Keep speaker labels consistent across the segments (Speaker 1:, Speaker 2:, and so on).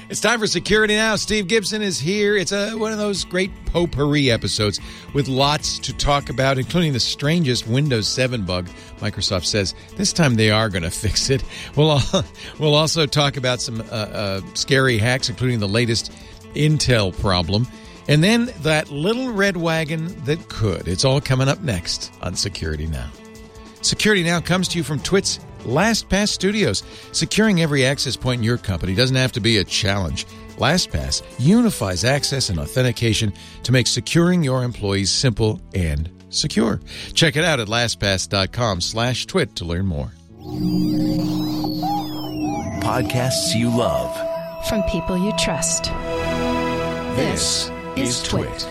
Speaker 1: It's time for Security Now. Steve Gibson is here. It's one of those great potpourri episodes with lots to talk about, including the strangest Windows 7 bug. Microsoft says this time they are going to fix it. We'll also talk about some scary hacks, including the latest Intel problem. And then that little red wagon that could. It's all coming up next on Security Now. Security Now comes to you from Twit's LastPass Studios. Securing every access point in your company doesn't have to be a challenge. LastPass unifies access and authentication to make securing your employees simple and secure. Check it out at lastpass.com/twit to learn more.
Speaker 2: Podcasts you love.
Speaker 3: From people you trust.
Speaker 2: This is Twit.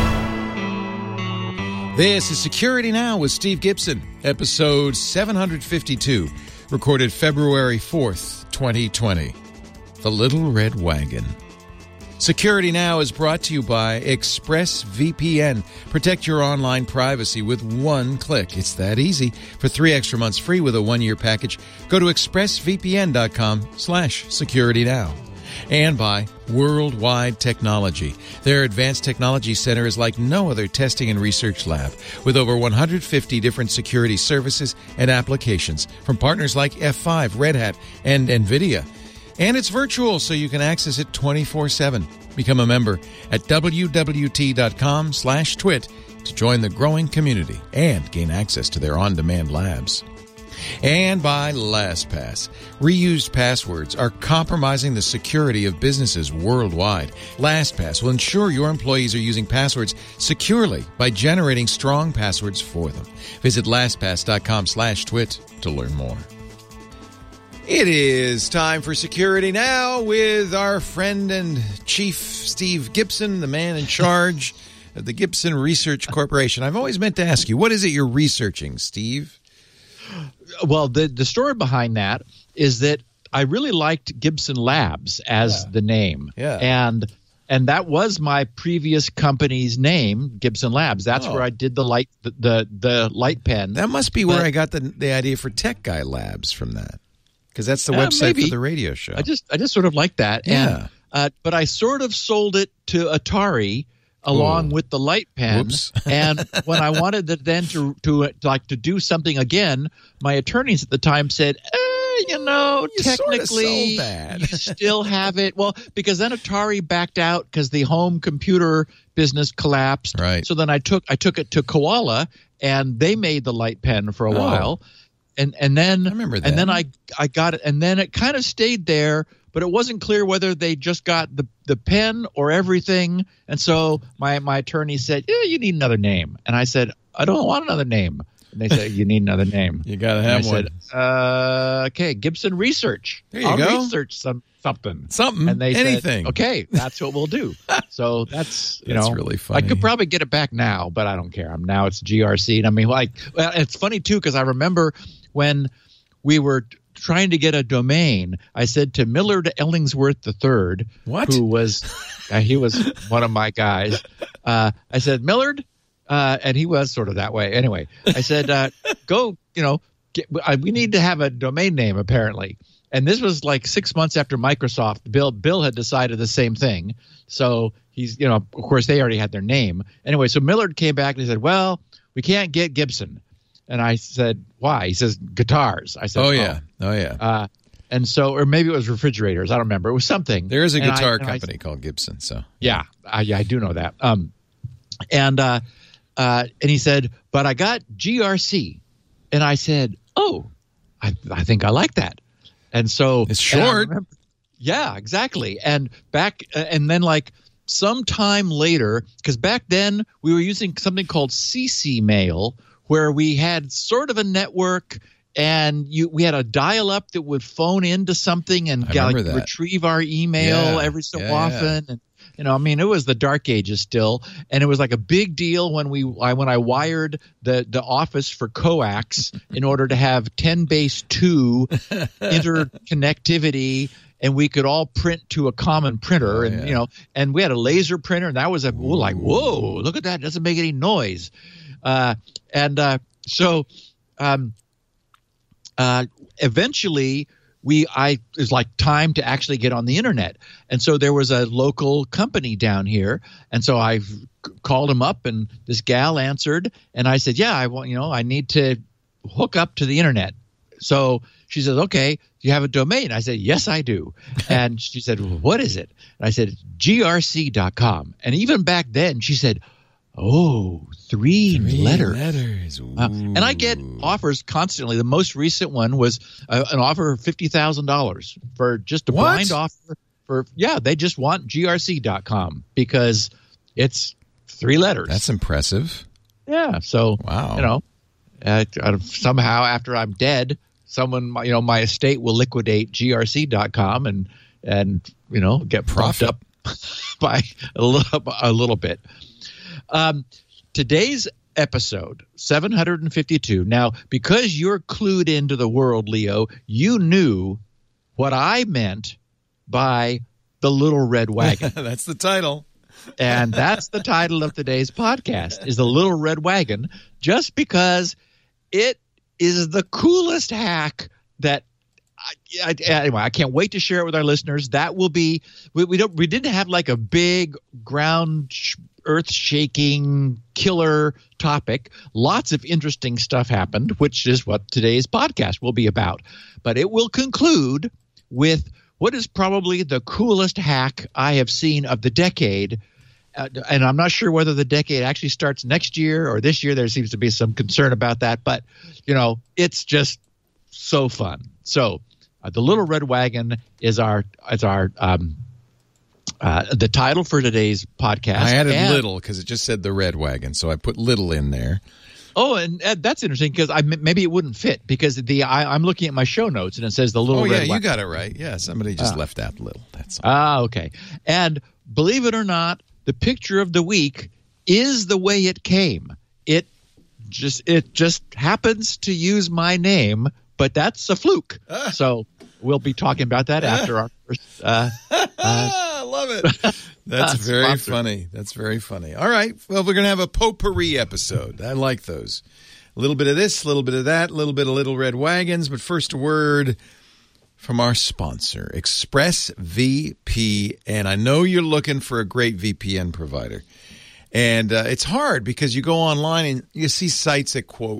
Speaker 1: This is Security Now with Steve Gibson, episode 752, recorded February 4th, 2020. The Little Red Wagon. Security Now is brought to you by ExpressVPN. Protect your online privacy with one click. It's that easy. For 3 extra months free with a 1-year package, go to expressvpn.com/securitynow. And by Worldwide Technology. Their advanced technology center is like no other testing and research lab, with over 150 different security services and applications from partners like F5, Red Hat, and NVIDIA. And it's virtual, so you can access it 24/7. Become a member at wwt.com/twit to join the growing community and gain access to their on-demand labs. And by LastPass. Reused passwords are compromising the security of businesses worldwide. LastPass will ensure your employees are using passwords securely by generating strong passwords for them. Visit lastpass.com/twit to learn more. It is time for Security Now with our friend and Chief Steve Gibson, the man in charge of the Gibson Research Corporation. I've always meant to ask you, what is it you're researching, Steve?
Speaker 4: Well, the story behind that is that I really liked Gibson Labs as the name.
Speaker 1: Yeah.
Speaker 4: And that was my previous company's name, Gibson Labs. That's where I did the light pen.
Speaker 1: That must be where I got the idea for Tech Guy Labs from that. Because that's the website for the radio show.
Speaker 4: I just sort of like that.
Speaker 1: Yeah.
Speaker 4: And, but I sort of sold it to Atari along with the light pen.
Speaker 1: Whoops.
Speaker 4: And when I wanted to then to do something again, my attorneys at the time said, technically you still have it. Well, because then Atari backed out because the home computer business collapsed.
Speaker 1: Right.
Speaker 4: So then I took it to Koala, and they made the light pen for a while. And then
Speaker 1: I remember that.
Speaker 4: And then I got it, and then it kind of stayed there, but it wasn't clear whether they just got the pen or everything. And so my attorney said, you need another name. And I said, I don't want another name. And they said, you need another name.
Speaker 1: You got to have one.
Speaker 4: I said, okay, Gibson Research.
Speaker 1: There you
Speaker 4: I'll
Speaker 1: go.
Speaker 4: research something.
Speaker 1: And they
Speaker 4: anything. Said, okay, that's what we'll do. So that's
Speaker 1: really funny.
Speaker 4: I could probably get it back now, but I don't care. Now it's GRC. And I mean, it's funny too, because I remember when we were trying to get a domain, I said to Millard Ellingsworth III, who was he was one of my guys. I said, Millard, and he was sort of that way. Anyway, I said, go, we need to have a domain name apparently. And this was like 6 months after Microsoft. Bill had decided the same thing. So he's, of course, they already had their name. Anyway, so Millard came back and he said, well, we can't get Gibson. And I said, why? He says, guitars. I said,
Speaker 1: oh, yeah.
Speaker 4: And so, or maybe it was refrigerators. I don't remember. It was something.
Speaker 1: There is a guitar company called Gibson. So
Speaker 4: yeah, I do know that. And he said, but I got GRC. And I said, oh, I think I like that. And so
Speaker 1: it's short.
Speaker 4: Yeah, exactly. And then like sometime later, because back then we were using something called CC Mail, where we had sort of a network, and we had a dial-up that would phone into something and retrieve our email every so often. And it was the dark ages still, and it was like a big deal when I wired the office for coax in order to have 10-base-2 interconnectivity, and we could all print to a common printer, and we had a laser printer, and that was whoa, look at that, it doesn't make any noise. So eventually it was like time to actually get on the internet. And so there was a local company down here. And so I called him up, and this gal answered, and I said, yeah, I need to hook up to the internet. So she says, okay, do you have a domain? I said, yes, I do. And she said, well, what is it? And I said, grc.com. And even back then she said, oh, three letters. And I get offers constantly. The most recent one was an offer of $50,000 for just a blind offer. They just want grc.com because it's 3 letters.
Speaker 1: That's impressive.
Speaker 4: Yeah. So,
Speaker 1: wow.
Speaker 4: Somehow after I'm dead, someone, my estate will liquidate grc.com and get propped up by a little bit. Today's episode 752. Now, because you're clued into the world, Leo, you knew what I meant by the Little Red Wagon.
Speaker 1: That's the title.
Speaker 4: And that's the title of today's podcast, is the Little Red Wagon, just because it is the coolest hack that anyway, I can't wait to share it with our listeners. That will be we didn't have like a big earth-shaking killer topic. Lots of interesting stuff happened, which is what today's podcast will be about. But it will conclude with what is probably the coolest hack I have seen of the decade. And I'm not sure whether the decade actually starts next year or this year. There seems to be some concern about that. But, it's just so fun. So the Little Red Wagon is the title for today's podcast.
Speaker 1: I added little because it just said the Red Wagon, so I put little in there.
Speaker 4: Oh, and that's interesting because maybe it wouldn't fit because I'm looking at my show notes and it says the Little Red Wagon.
Speaker 1: Oh, yeah, you got it right. Yeah, somebody just left out little. That's all.
Speaker 4: Okay. And believe it or not, the picture of the week is the way it came. It just happens to use my name, but that's a fluke. So we'll be talking about that after our first.
Speaker 1: I love it. That's very funny. That's very funny. All right. Well, we're going to have a potpourri episode. I like those. A little bit of this, a little bit of that, a little bit of Little Red Wagons. But first, a word from our sponsor, ExpressVPN. I know you're looking for a great VPN provider. And it's hard because you go online and you see sites that quote,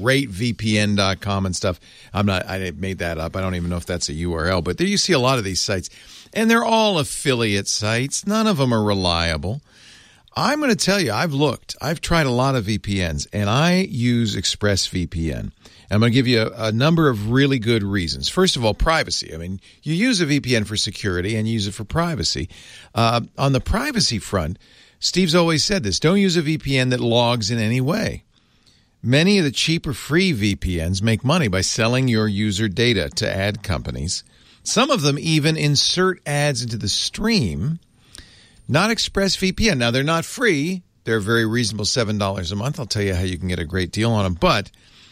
Speaker 1: ratevpn.com and stuff. I made that up. I don't even know if that's a URL, but there you see a lot of these sites. And they're all affiliate sites. None of them are reliable. I'm going to tell you, I've looked. I've tried a lot of VPNs, and I use ExpressVPN. I'm going to give you a number of really good reasons. First of all, privacy. I mean, you use a VPN for security and you use it for privacy. On the privacy front, Steve's always said this, don't use a VPN that logs in any way. Many of the cheaper free VPNs make money by selling your user data to ad companies. Some of them even insert ads into the stream. Not ExpressVPN. Now, they're not free. They're very reasonable, $7 a month. I'll tell you how you can get a great deal on them. But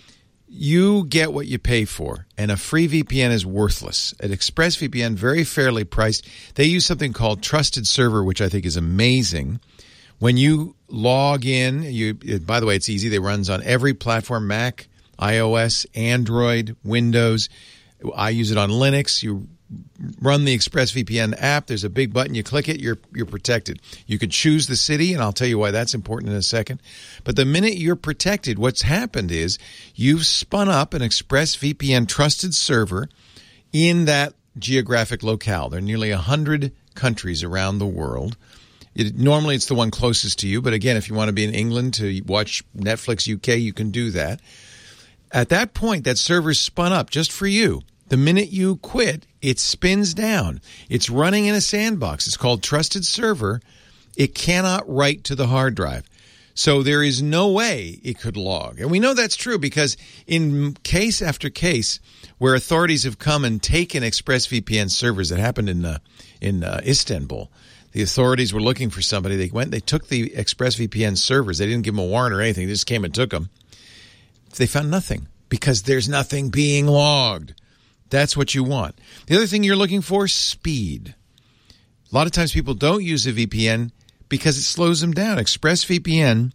Speaker 1: you get what you pay for, and a free VPN is worthless. At ExpressVPN, very fairly priced. They use something called Trusted Server, which I think is amazing. When you log in, by the way, it's easy. It runs on every platform, Mac, iOS, Android, Windows. I use it on Linux. You run the ExpressVPN app. There's a big button. You click it, you're protected. You can choose the city, and I'll tell you why that's important in a second. But the minute you're protected, what's happened is you've spun up an ExpressVPN trusted server in that geographic locale. There are nearly 100 countries around the world. Normally, it's the one closest to you. But again, if you want to be in England to watch Netflix UK, you can do that. At that point, that server's spun up just for you. The minute you quit, it spins down. It's running in a sandbox. It's called Trusted Server. It cannot write to the hard drive. So there is no way it could log. And we know that's true because in case after case where authorities have come and taken ExpressVPN servers, that happened in Istanbul. The authorities were looking for somebody. They took the ExpressVPN servers. They didn't give them a warrant or anything. They just came and took them. They found nothing because there's nothing being logged. That's what you want. The other thing you're looking for, speed. A lot of times people don't use a VPN because it slows them down. ExpressVPN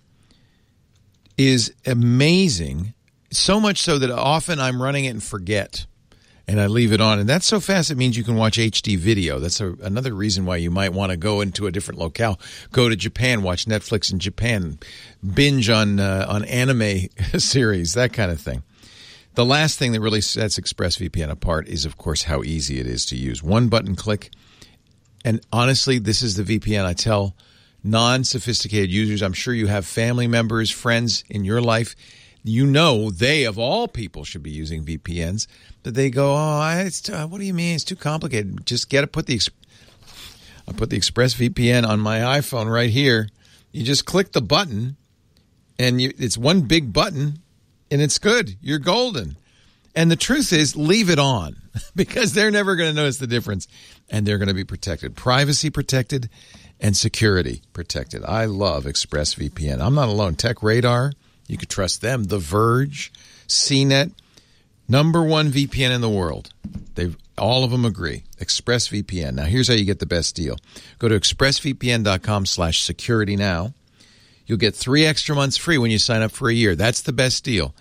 Speaker 1: is amazing, so much so that often I'm running it and forget. and I leave it on. And that's so fast, it means you can watch HD video. That's another reason why you might want to go into a different locale. Go to Japan, watch Netflix in Japan, binge on anime series, that kind of thing. The last thing that really sets ExpressVPN apart is, of course, how easy it is to use. One button click. And honestly, this is the VPN I tell non-sophisticated users. I'm sure you have family members, friends in your life. You know they, of all people, should be using VPNs. But they go, what do you mean? It's too complicated. Just I put the ExpressVPN on my iPhone right here. You just click the button, and it's one big button, and it's good. You're golden. And the truth is, leave it on because they're never going to notice the difference, and they're going to be protected. Privacy protected and security protected. I love ExpressVPN. I'm not alone. TechRadar, you could trust them. The Verge, CNET, #1 VPN in the world. All of them agree. ExpressVPN. Now, here's how you get the best deal. Go to expressvpn.com/security now. You'll get 3 extra months free when you sign up for a year. That's the best deal.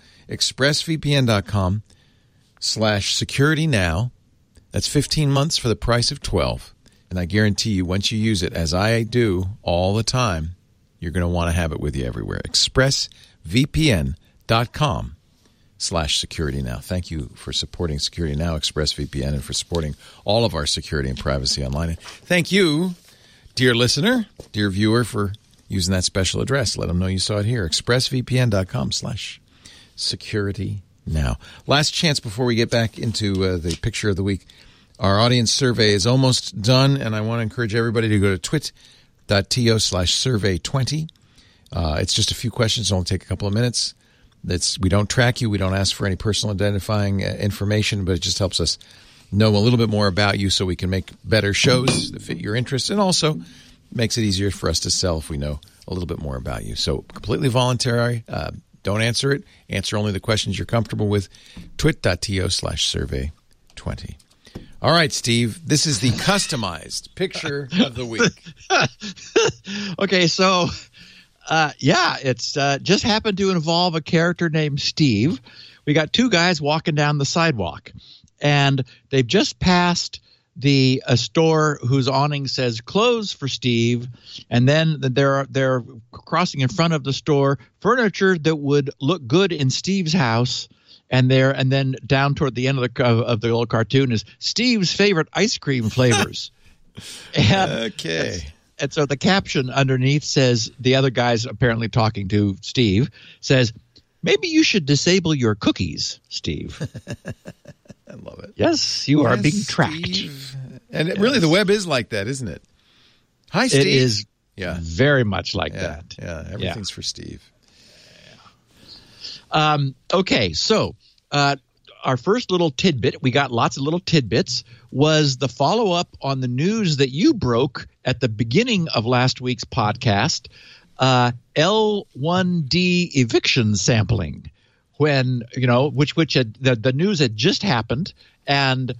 Speaker 1: expressvpn.com/security now. That's 15 months for the price of 12. And I guarantee you, once you use it, as I do all the time, you're going to want to have it with you everywhere. expressvpn.com/security now. Thank you for supporting Security Now, ExpressVPN, and for supporting all of our security and privacy online. And thank you, dear listener, dear viewer, for using that special address. Let them know you saw it here. expressvpn.com/security now. Last chance before we get back into the picture of the week. Our audience survey is almost done, and I want to encourage everybody to go to twit.to/survey20. It's just a few questions. It'll only take a couple of minutes. We don't track you. We don't ask for any personal identifying information, but it just helps us know a little bit more about you so we can make better shows that fit your interests, and also makes it easier for us to sell if we know a little bit more about you. So completely voluntary. Don't answer it. Answer only the questions you're comfortable with. twit.to/survey20. All right, Steve, this is the customized picture of the week.
Speaker 4: Okay, so, it's just happened to involve a character named Steve. We got 2 guys walking down the sidewalk, and they've just passed a store whose awning says "Clothes for Steve," and then they're crossing in front of the store furniture that would look good in Steve's house. And then down toward the end of the little cartoon is Steve's favorite ice cream flavors.
Speaker 1: Okay.
Speaker 4: And so the caption underneath says, the other guy's apparently talking to Steve, says, "Maybe you should disable your cookies, Steve."
Speaker 1: I love it.
Speaker 4: Yes, you are being tracked.
Speaker 1: Steve. And really, the web is like that, isn't it? Hi, Steve.
Speaker 4: It is very much like that.
Speaker 1: Yeah, everything's for Steve.
Speaker 4: Okay, so our first little tidbit, we got lots of little tidbits, was the follow-up on the news that you broke at the beginning of last week's podcast, L1D eviction sampling, when, which the news had just happened, and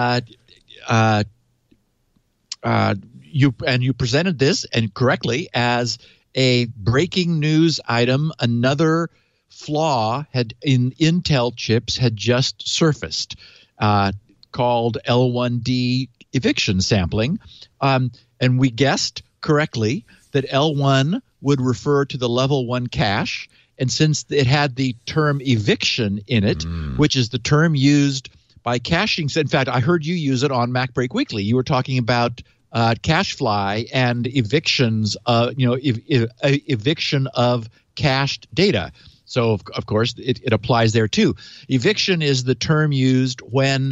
Speaker 4: you presented this, and correctly, as a breaking news item. Another flaw in Intel chips had just surfaced, called L1D eviction sampling, and we guessed correctly that L1 would refer to the level 1 cache, and since it had the term eviction in it, which is the term used by caching. In fact, I heard you use it on MacBreak Weekly. You were talking about CacheFly and evictions, eviction of cached data. So, of course, it applies there too. Eviction is the term used when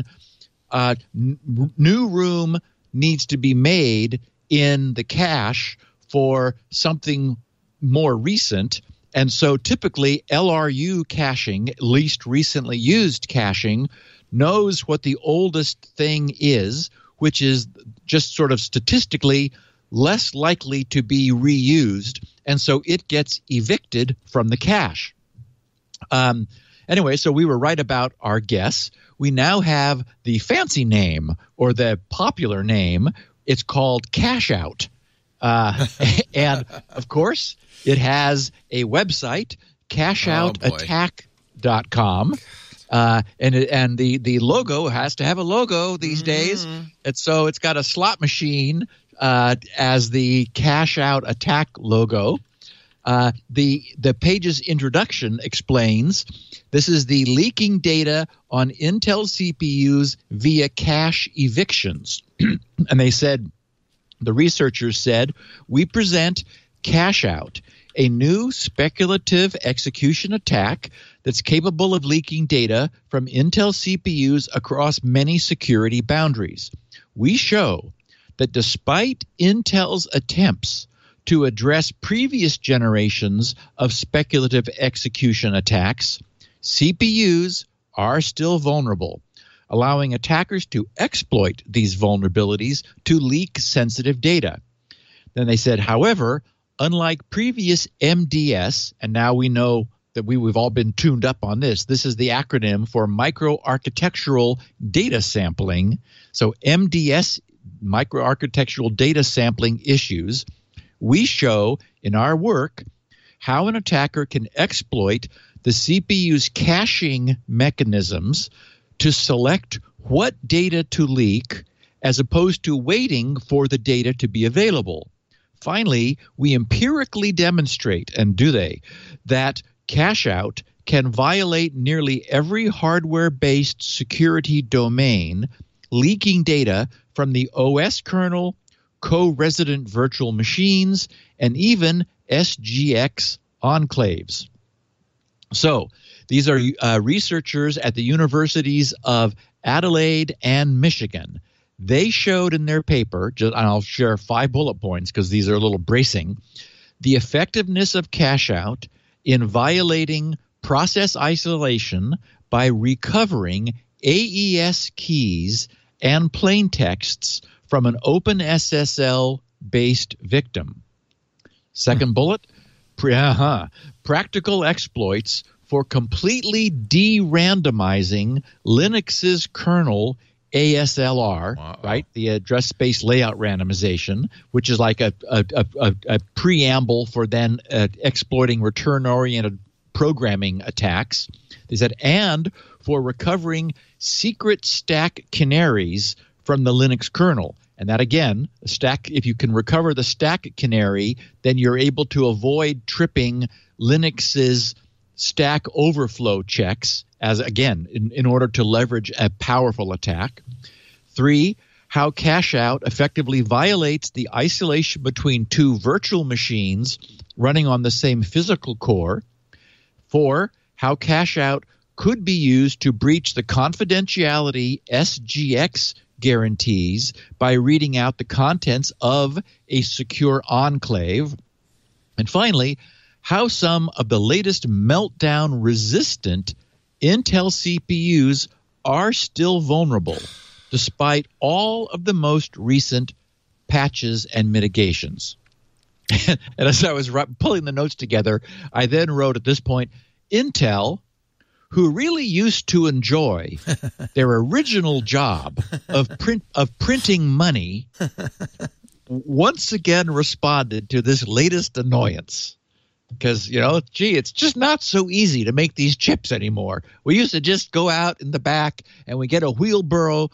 Speaker 4: new room needs to be made in the cache for something more recent. And so typically LRU caching, least recently used caching, knows what the oldest thing is, which is just sort of statistically less likely to be reused. And so it gets evicted from the cache. Anyway, so we were right about our guess. We now have the fancy name, or the popular name. It's called Cache Out. And, of course, it has a website, cacheoutattack.com. And the logo has to have a logo these days, and so it's got a slot machine as the cash out attack logo. The page's introduction explains this is the leaking data on Intel CPUs via cache evictions. And they said, the researchers said, we present cache out, a new speculative execution attack that's capable of leaking data from Intel CPUs across many security boundaries. We show that despite Intel's attempts to address previous generations of speculative execution attacks, CPUs are still vulnerable, allowing attackers to exploit these vulnerabilities to leak sensitive data. Then they said, however, unlike previous MDS, and now we know that we've all been tuned up on this. This is the acronym for microarchitectural data sampling. So MDS, microarchitectural data sampling issues. We show in our work how an attacker can exploit the CPU's caching mechanisms to select what data to leak as opposed to waiting for the data to be available. Finally, we empirically demonstrate, and do they, that cache out can violate nearly every hardware-based security domain, leaking data from the OS kernel, co-resident virtual machines, and even SGX enclaves. So these are researchers at the universities of Adelaide and Michigan. They showed in their paper, and I'll share 5 bullet points because these are a little bracing, the effectiveness of cache out in violating process isolation by recovering AES keys and plain texts from an OpenSSL-based victim. Second bullet, practical exploits for completely de-randomizing Linux's kernel ASLR, right? The address space layout randomization, which is like a preamble for then exploiting return-oriented programming attacks. They said, and for recovering secret stack canaries from the Linux kernel. And that, again, stack. If you can recover the stack canary, then you're able to avoid tripping Linux's stack overflow checks as, again, in order to leverage a powerful attack. 3, how cache out effectively violates the isolation between 2 virtual machines running on the same physical core. 4, how cache out could be used to breach the confidentiality SGX guarantees by reading out the contents of a secure enclave. And finally, how some of the latest meltdown-resistant Intel CPUs are still vulnerable, despite all of the most recent patches and mitigations. And as I was pulling the notes together, I then wrote at this point, Intel, who really used to enjoy their original job of printing money, once again responded to this latest annoyance. Because, it's just not so easy to make these chips anymore. We used to just go out in the back and we get a wheelbarrow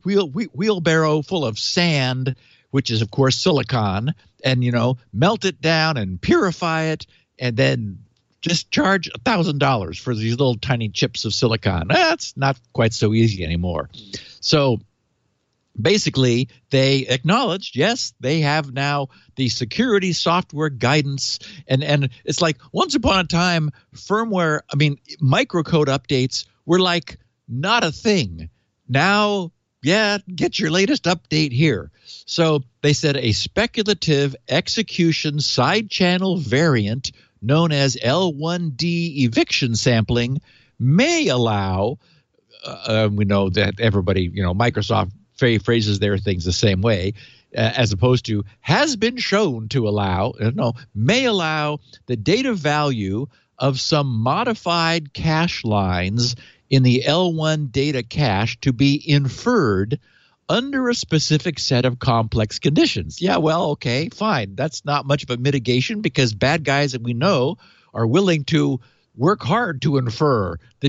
Speaker 4: full of sand, which is, of course, silicon, and, melt it down and purify it and then just charge $1,000 for these little tiny chips of silicon. That's not quite so easy anymore. So basically, they acknowledged, yes, they have now the security software guidance. And it's like once upon a time, microcode updates were like not a thing. Now, get your latest update here. So they said a speculative execution side channel variant known as L1D eviction sampling may allow, we know that everybody, Microsoft phrases their things the same way, as opposed to has been shown to allow, may allow the data value of some modified cache lines in the L1 data cache to be inferred under a specific set of complex conditions. Yeah, well, okay, fine. That's not much of a mitigation because bad guys that we know are willing to work hard to infer the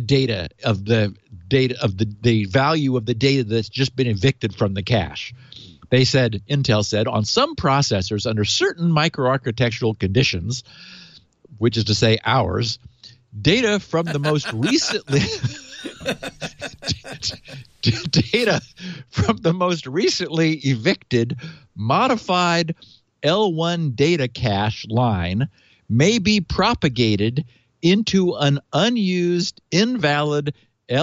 Speaker 4: value of the data that's just been evicted from the cache. Intel said, on some processors under certain microarchitectural conditions, which is to say ours, data from the most recently evicted modified L1 data cache line may be propagated into an unused invalid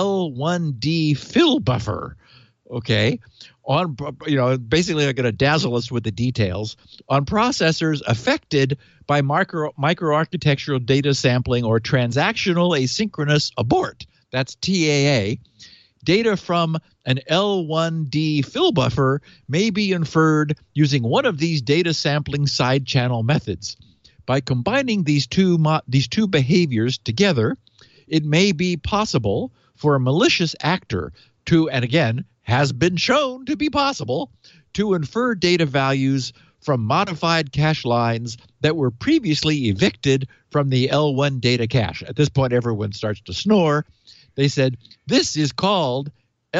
Speaker 4: L1D fill buffer. Okay. Basically they're going to dazzle us with the details on processors affected by microarchitectural data sampling or transactional asynchronous abort. That's TAA. Data from an L1D fill buffer may be inferred using one of these data sampling side channel methods. By combining these two behaviors together, it may be possible for a malicious actor to, and again, has been shown to be possible, to infer data values from modified cache lines that were previously evicted from the L1 data cache. At this point, everyone starts to snore. They said, this is called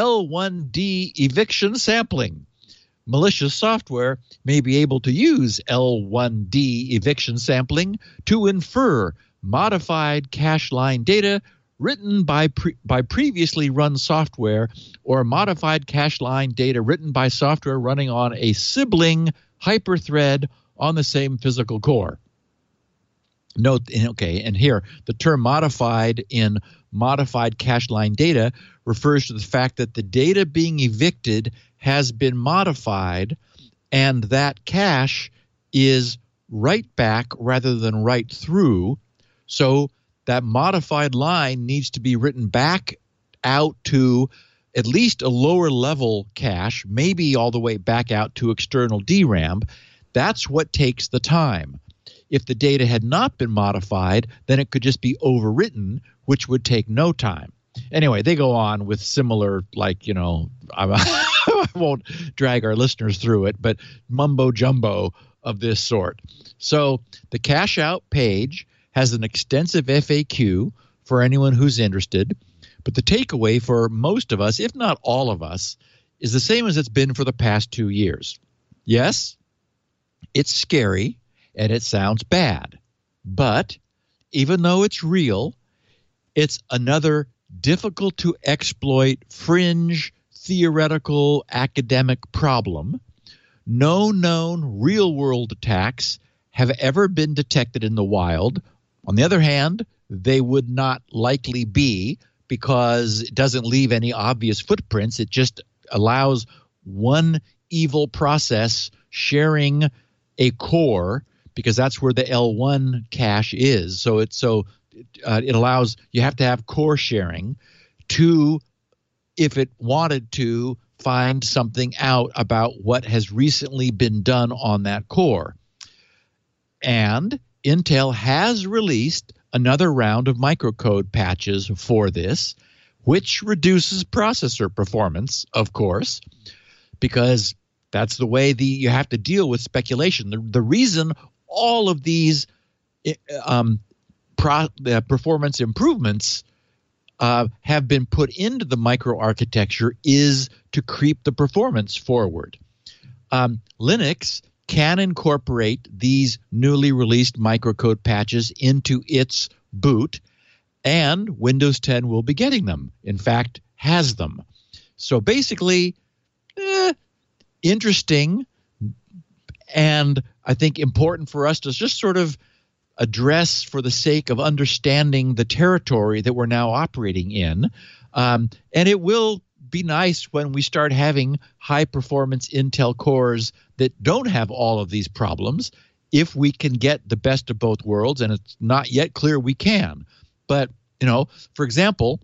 Speaker 4: L1D eviction sampling. Malicious software may be able to use L1D eviction sampling to infer modified cache line data written by previously run software or modified cache line data written by software running on a sibling hyperthread on the same physical core. Note, and here the term modified in modified cache line data refers to the fact that the data being evicted has been modified and that cache is write back rather than write through. So that modified line needs to be written back out to at least a lower level cache, maybe all the way back out to external DRAM. That's what takes the time. If the data had not been modified, then it could just be overwritten, which would take no time. Anyway, they go on with similar, I won't drag our listeners through it, but mumbo jumbo of this sort. So the cache out page has an extensive FAQ for anyone who's interested, but the takeaway for most of us, if not all of us, is the same as it's been for the past 2 years. Yes, it's scary and it sounds bad, but even though it's real, it's another difficult to exploit fringe theoretical academic problem. No known real-world attacks have ever been detected in the wild. On the other hand, they would not likely be because it doesn't leave any obvious footprints. It just allows one evil process sharing a core because that's where the L1 cache is. So it allows you have to have core sharing to, if it wanted to, find something out about what has recently been done on that core. And Intel has released another round of microcode patches for this, which reduces processor performance, of course, because that's the way you have to deal with speculation. The reason all of these performance improvements have been put into the microarchitecture is to creep the performance forward. Linux can incorporate these newly released microcode patches into its boot, and Windows 10 will be getting them. In fact, has them. So basically, interesting, and I think important for us to just sort of address for the sake of understanding the territory that we're now operating in. And it will be nice when we start having high-performance Intel cores that don't have all of these problems, if we can get the best of both worlds, and it's not yet clear we can. But, for example,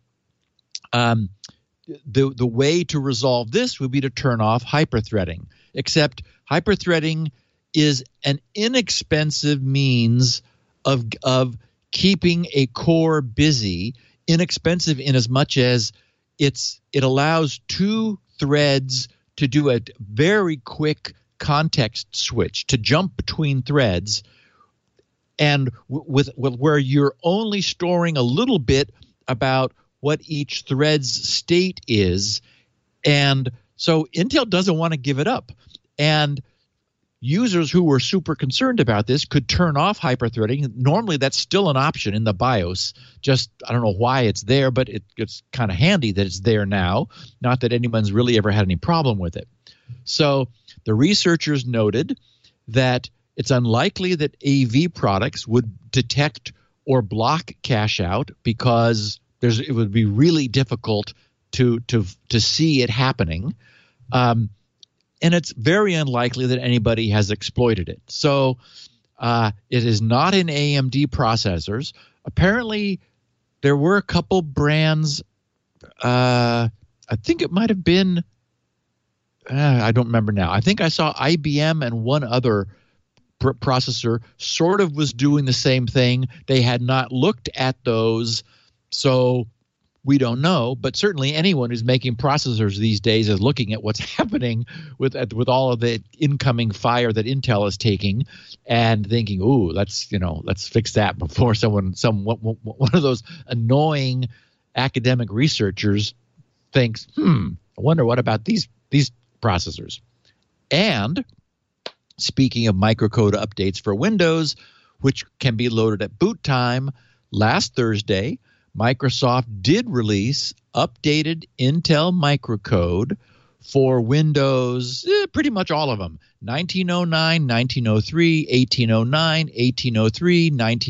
Speaker 4: the way to resolve this would be to turn off hyperthreading, except hyperthreading is an inexpensive means of keeping a core busy, inexpensive in as much as it allows two threads to do a very quick context switch, to jump between threads and with where you're only storing a little bit about what each thread's state is. And so Intel doesn't want to give it up. And users who were super concerned about this could turn off hyperthreading. Normally, that's still an option in the BIOS. Just, I don't know why it's there, but it's kind of handy that it's there now. Not that anyone's really ever had any problem with it. So the researchers noted that it's unlikely that AV products would detect or block cache out because it would be really difficult to see it happening. And it's very unlikely that anybody has exploited it. So it is not in AMD processors. Apparently, there were a couple brands. I think it might have been, I don't remember now. I think I saw IBM and one other processor sort of was doing the same thing. They had not looked at those, so we don't know. But certainly anyone who's making processors these days is looking at what's happening with all of the incoming fire that Intel is taking and thinking, "Ooh, let's fix that before one of those annoying academic researchers thinks, I wonder what about these processors." And speaking of microcode updates for Windows, which can be loaded at boot time, last Thursday, Microsoft did release updated Intel microcode for Windows, pretty much all of them, 1909, 1903, 1809, 1803,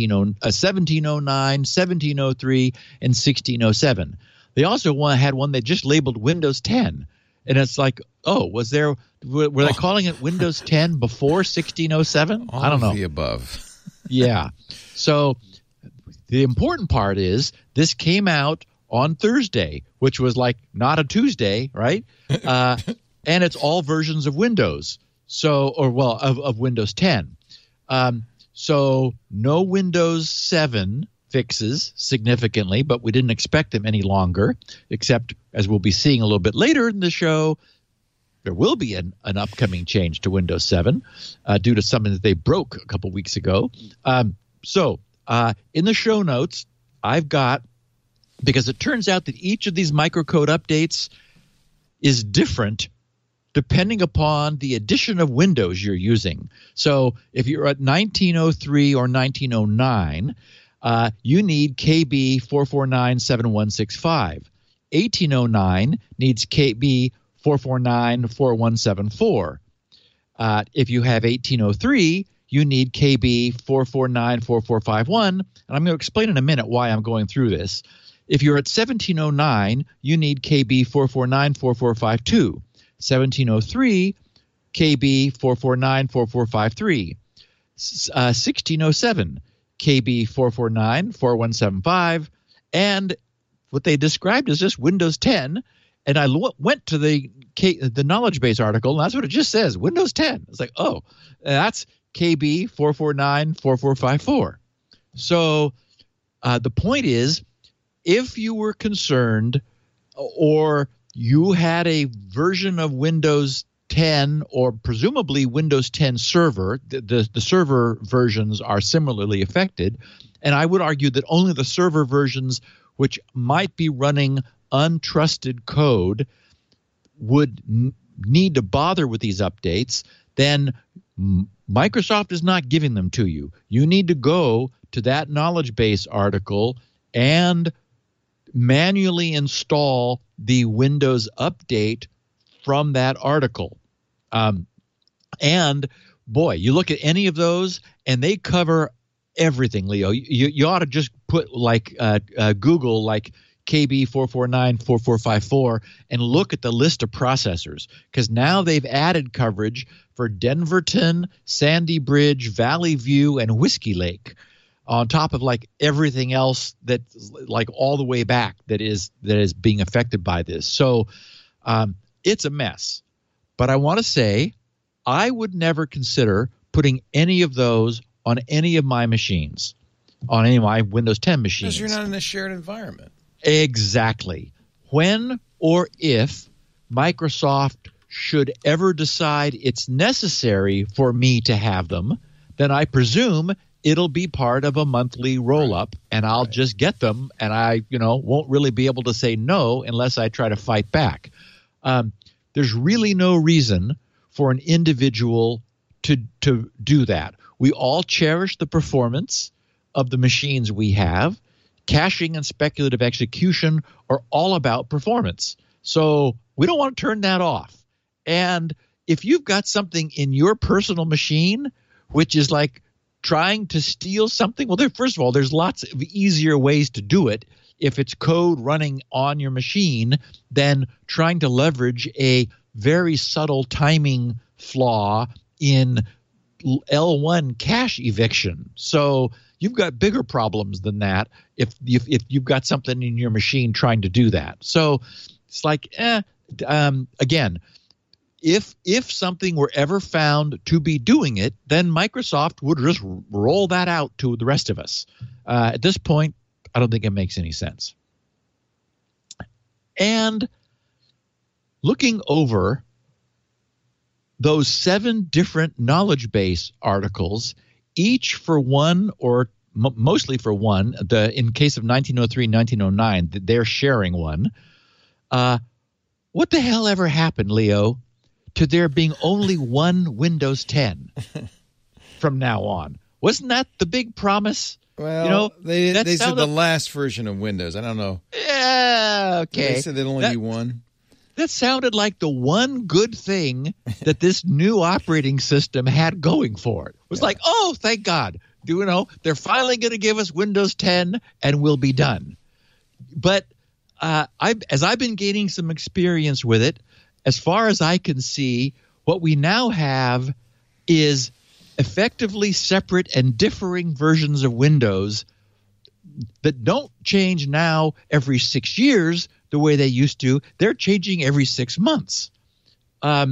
Speaker 4: 1709, 1703, and 1607. They also had one that just labeled Windows 10. And it's like, were they calling it Windows 10 before 1607? I don't know.
Speaker 1: All of the above.
Speaker 4: Yeah. So the important part is this came out on Thursday, which was like not a Tuesday, right? And it's all versions of Windows. Of Windows 10. So no Windows 7 fixes significantly, but we didn't expect them any longer, except as we'll be seeing a little bit later in the show, there will be an upcoming change to Windows 7 due to something that they broke a couple weeks ago. So in the show notes, I've got, because it turns out that each of these microcode updates is different depending upon the edition of Windows you're using. So if you're at 1903 or 1909, you need KB 4497165. 1809 needs KB 4494174. If you have 1803, you need KB 4494451. And I'm going to explain in a minute why I'm going through this. If you're at 1709, you need KB 4494452. 1703, KB 4494453. 1607, KB 4494175, and what they described as just Windows 10. And I went to the knowledge base article, and that's what it just says, Windows 10. It's like, that's KB 4494454. So the point is, if you were concerned or you had a version of Windows 10 or presumably Windows 10 Server, the server versions are similarly affected, and I would argue that only the server versions which might be running untrusted code would need to bother with these updates, then Microsoft is not giving them to you. You need to go to that knowledge base article and manually install the Windows update from that article. And boy, you look at any of those and they cover everything, Leo. You ought to just put Google like KB 4494454 and look at the list of processors, because now they've added coverage for Denverton, Sandy Bridge, Valley View, and Whiskey Lake, on top of like everything else that's like all the way back that is being affected by this. So it's a mess. But I want to say I would never consider putting any of those on any of my machines, on any of my Windows 10 machines.
Speaker 1: Because you're not in a shared environment.
Speaker 4: Exactly. When or if Microsoft should ever decide it's necessary for me to have them, then I presume it'll be part of a monthly roll-up, and I'll just get them, and I, won't really be able to say no unless I try to fight back. There's really no reason for an individual to do that. We all cherish the performance of the machines we have. Caching and speculative execution are all about performance. So we don't want to turn that off. And if you've got something in your personal machine, which is like trying to steal something, well, first of all, there's lots of easier ways to do it if it's code running on your machine than trying to leverage a very subtle timing flaw in L1 cache eviction. So you've got bigger problems than that if you've got something in your machine trying to do that. So it's like, again, if something were ever found to be doing it, then Microsoft would just roll that out to the rest of us. At this point, I don't think it makes any sense. And looking over those 7 different knowledge base articles, each for one or mostly for one, in case of 1903, 1909, they're sharing one. What the hell ever happened, Leo, to there being only one Windows 10 from now on? Wasn't that the big promise?
Speaker 1: Well, they said the last version of Windows. I don't know.
Speaker 4: Yeah, okay.
Speaker 1: They said there'd only be one.
Speaker 4: That sounded like the one good thing that this new operating system had going for it. It was like, oh, thank God. They're finally going to give us Windows 10 and we'll be done. But as I've been gaining some experience with it, as far as I can see, what we now have is effectively separate and differing versions of Windows that don't change now every 6 years the way they used to. They're changing every 6 months. I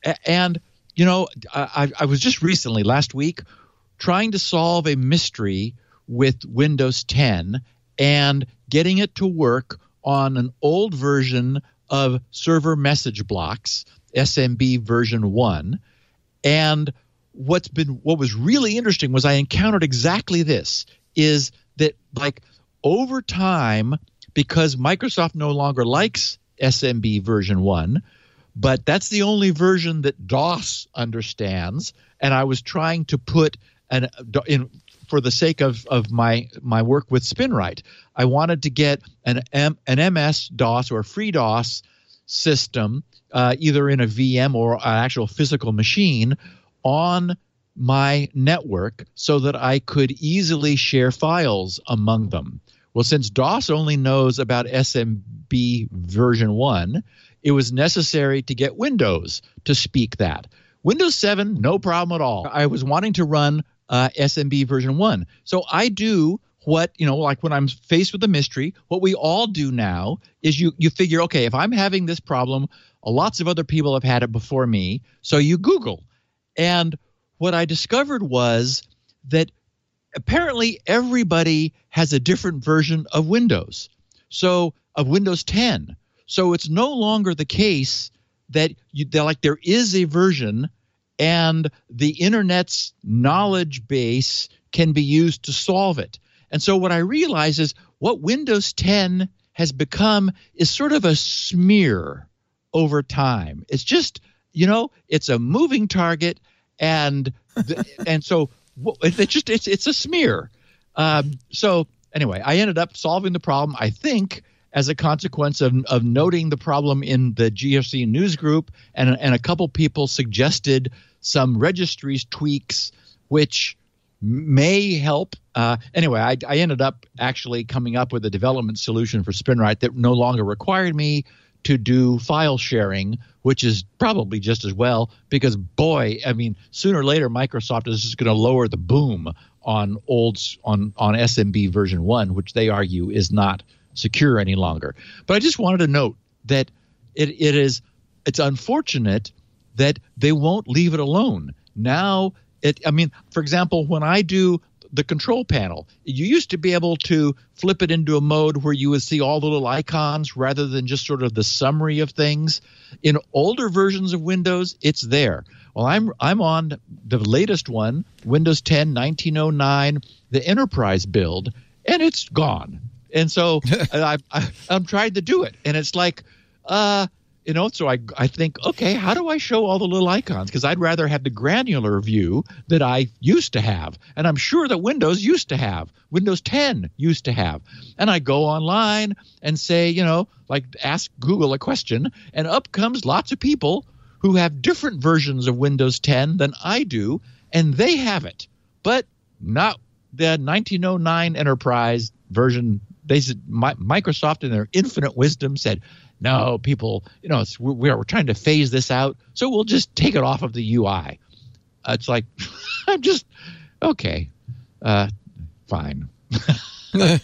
Speaker 4: was just recently, last week, trying to solve a mystery with Windows 10 and getting it to work on an old version of server message blocks, SMB version 1. And what was really interesting was I encountered exactly this, is that like over time, because Microsoft no longer likes SMB version 1, but that's the only version that DOS understands, and I was trying to put for the sake of my work with SpinRite, I wanted to get an MS-DOS or FreeDOS system, either in a VM or an actual physical machine, on my network so that I could easily share files among them. Well, since DOS only knows about SMB version 1, it was necessary to get Windows to speak that. Windows 7, no problem at all. I was wanting to run SMB version 1. So I do what, like when I'm faced with a mystery, what we all do now is you figure, okay, if I'm having this problem, lots of other people have had it before me, so you Google. And what I discovered was that apparently everybody has a different version of Windows, so of Windows 10. So it's no longer the case that there is a version and the internet's knowledge base can be used to solve it. And so what I realize is what Windows 10 has become is sort of a smear over time. It's just, it's a moving target, and so it's a smear. So anyway, I ended up solving the problem, I think, as a consequence of noting the problem in the GFC news group, and a couple people suggested some registries tweaks which may help. Anyway, I ended up actually coming up with a development solution for SpinRite that no longer required me to do file sharing, which is probably just as well, because sooner or later Microsoft is just going to lower the boom on SMB version 1, which they argue is not secure any longer. But I just wanted to note that it's unfortunate that they won't leave it alone. Now, for example, when I do the control panel, you used to be able to flip it into a mode where you would see all the little icons rather than just sort of the summary of things. In older versions of Windows, it's there. Well, I'm on the latest one, Windows 10 1909, the Enterprise build, and it's gone. And so I'm trying to do it, and it's like, so I think, okay, how do I show all the little icons? Because I'd rather have the granular view that I used to have, and I'm sure that Windows used to have, Windows 10 used to have. And I go online and say, ask Google a question, and up comes lots of people who have different versions of Windows 10 than I do, and they have it, but not the 1909 Enterprise version. They said, Microsoft in their infinite wisdom said, no, people, we're trying to phase this out, so we'll just take it off of the UI. It's like, I'm just, okay, fine. And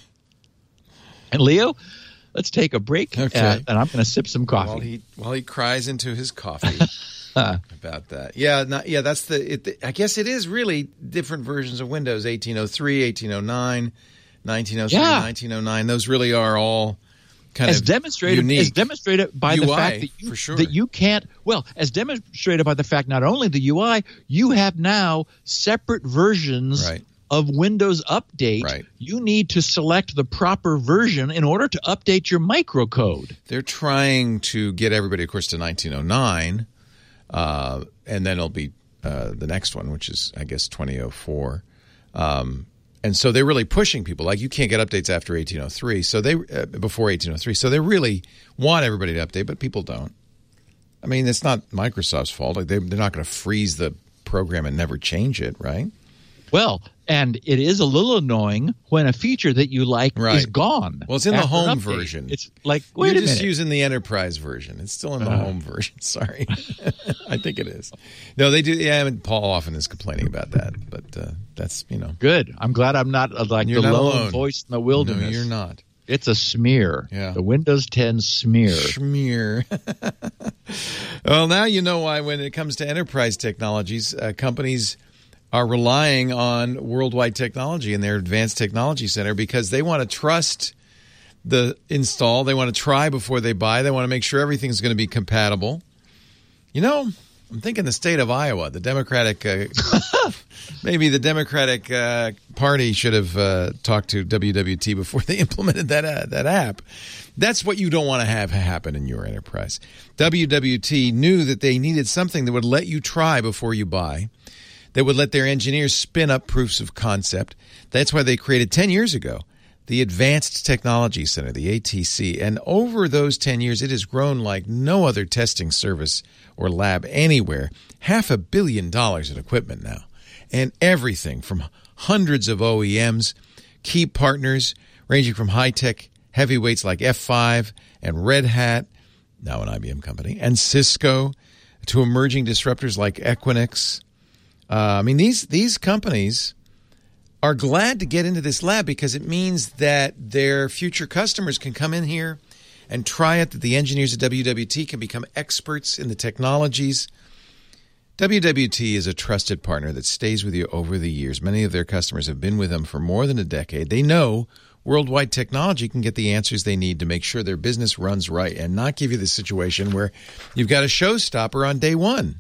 Speaker 4: Leo, let's take a break,
Speaker 1: okay.
Speaker 4: And I'm going to sip some coffee.
Speaker 1: While he cries into his coffee about that. Yeah, that's I guess it is really different versions of Windows, 1803, 1809, 1903, 1909. Those really are all kind of unique.
Speaker 4: As demonstrated by
Speaker 1: UI,
Speaker 4: the fact that you can't, as demonstrated by the fact not only the UI, you have now separate versions of Windows Update.
Speaker 1: Right.
Speaker 4: You need to select the proper version in order to update your microcode.
Speaker 1: They're trying to get everybody, of course, to 1909, and then it'll be the next one, which is, I guess, 2004. And so they're really pushing people. Like, you can't get updates after 1803, so before 1803. So they really want everybody to update, but people don't. I mean, it's not Microsoft's fault. Like, they're not going to freeze the program and never change it, right?
Speaker 4: Well, and it is a little annoying when a feature that you like is gone.
Speaker 1: Well, it's in the home version.
Speaker 4: It's like, wait a minute.
Speaker 1: You're just using the Enterprise version. It's still in the home version. Sorry. I think it is. No, they do. Yeah, I mean, Paul often is complaining about that, but that's,
Speaker 4: Good. I'm glad I'm not like
Speaker 1: you're
Speaker 4: the
Speaker 1: not
Speaker 4: lone
Speaker 1: alone.
Speaker 4: voice in the wilderness.
Speaker 1: No, you're not.
Speaker 4: It's a smear.
Speaker 1: Yeah.
Speaker 4: The Windows 10 smear.
Speaker 1: Smear. Well, now you know why when it comes to enterprise technologies, companies are relying on Worldwide Technology and their Advanced Technology Center because they want to trust the install. They want to try before they buy. They want to make sure everything's going to be compatible. I'm thinking the state of Iowa, the Democratic, maybe the Democratic Party should have talked to WWT before they implemented that app. That's what you don't want to have happen in your enterprise. WWT knew that they needed something that would let you try before you buy, that would let their engineers spin up proofs of concept. That's why they created 10 years ago the Advanced Technology Center, the ATC. And over those 10 years, it has grown like no other testing service or lab anywhere. $500 million in equipment now. And everything from hundreds of OEMs, key partners ranging from high-tech heavyweights like F5 and Red Hat, now an IBM company, and Cisco, to emerging disruptors like Equinix. These companies are glad to get into this lab because it means that their future customers can come in here and try it, that the engineers at WWT can become experts in the technologies. WWT is a trusted partner that stays with you over the years. Many of their customers have been with them for more than a decade. They know Worldwide Technology can get the answers they need to make sure their business runs right and not give you the situation where you've got a showstopper on day one.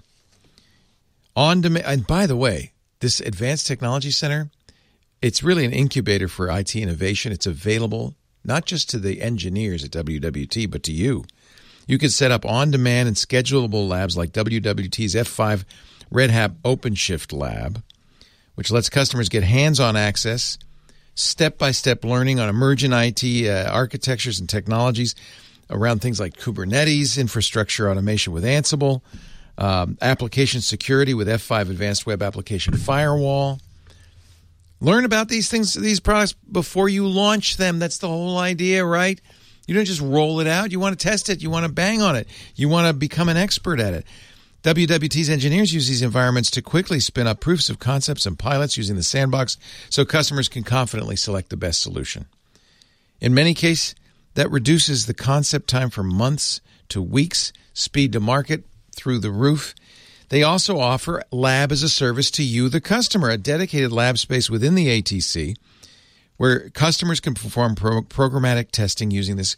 Speaker 1: On demand. And by the way, this Advanced Technology Center, it's really an incubator for IT innovation. It's available not just to the engineers at WWT, but to you. You can set up on-demand and schedulable labs like WWT's F5 Red Hat OpenShift Lab, which lets customers get hands-on access, step-by-step learning on emerging IT architectures and technologies around things like Kubernetes, infrastructure automation with Ansible, application security with F5 Advanced Web Application Firewall. Learn about these things, these products, before you launch them. That's the whole idea, right? You don't just roll it out. You want to test it. You want to bang on it. You want to become an expert at it. WWT's engineers use these environments to quickly spin up proofs of concepts and pilots using the sandbox so customers can confidently select the best solution. In many cases, that reduces the concept time from months to weeks, speed to market through the roof. They also offer lab as a service to you, the customer, a dedicated lab space within the ATC where customers can perform programmatic testing using this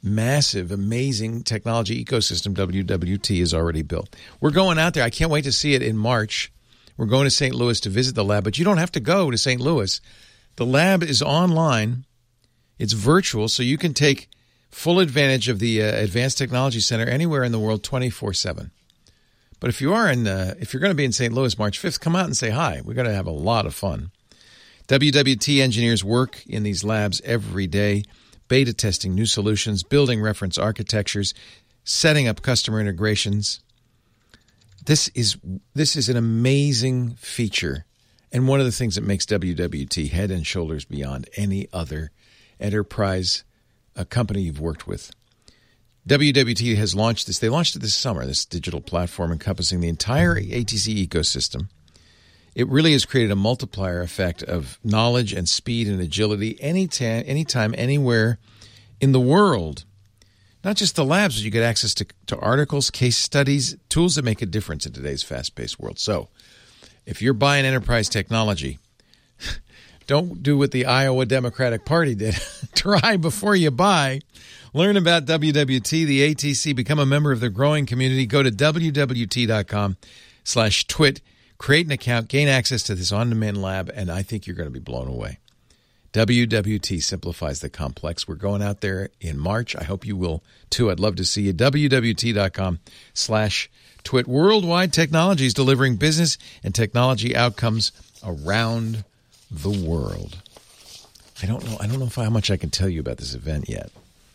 Speaker 1: massive, amazing technology ecosystem WWT is already built. We're going out there. I can't wait to see it in March. We're going to St. Louis to visit the lab, but you don't have to go to St. Louis. The lab is online. It's virtual, so you can take full advantage of the Advanced Technology Center anywhere in the world 24/7. But if you're going to be in St. Louis March 5th, come out and say hi. We're going to have a lot of fun. WWT engineers work in these labs every day, beta testing new solutions, building reference architectures, setting up customer integrations. This is an amazing feature, and one of the things that makes WWT head and shoulders beyond any other enterprise company you've worked with. WWT has launched this. They launched it this summer, this digital platform encompassing the entire ATC ecosystem. It really has created a multiplier effect of knowledge and speed and agility anytime, anywhere in the world. Not just the labs, but you get access to articles, case studies, tools that make a difference in today's fast-paced world. So if you're buying enterprise technology, don't do what the Iowa Democratic Party did. Try before you buy. Learn about WWT, the ATC. Become a member of their growing community. Go to wwt.com/twit. Create an account. Gain access to this on-demand lab, and I think you're going to be blown away. WWT simplifies the complex. We're going out there in March. I hope you will, too. I'd love to see you. wwt.com/twit. Worldwide Technologies, delivering business and technology outcomes around the world. I don't know how much I can tell you about this event yet.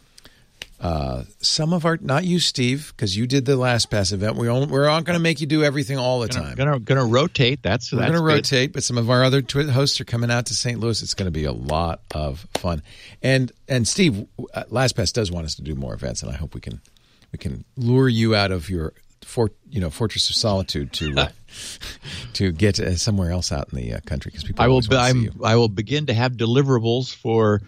Speaker 1: Some of our, not you, Steve, because you did the LastPass event. We're not going to make you do everything all the time.
Speaker 4: Going to rotate. We're going to
Speaker 1: rotate, but some of our other hosts are coming out to St. Louis. It's going to be a lot of fun. And Steve, LastPass does want us to do more events, and I hope we can lure you out of your fortress of solitude to get somewhere else out in the country, because people always want to see you.
Speaker 4: I will begin to have deliverables for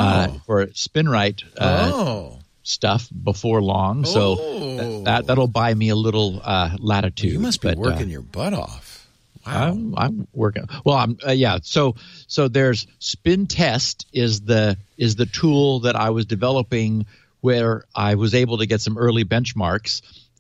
Speaker 4: SpinRite. Stuff before long, so that'll buy me a little latitude.
Speaker 1: You must be working your butt off. Wow,
Speaker 4: I'm working. Well, So there's SpinTest is the tool that I was developing, where I was able to get some early benchmarks.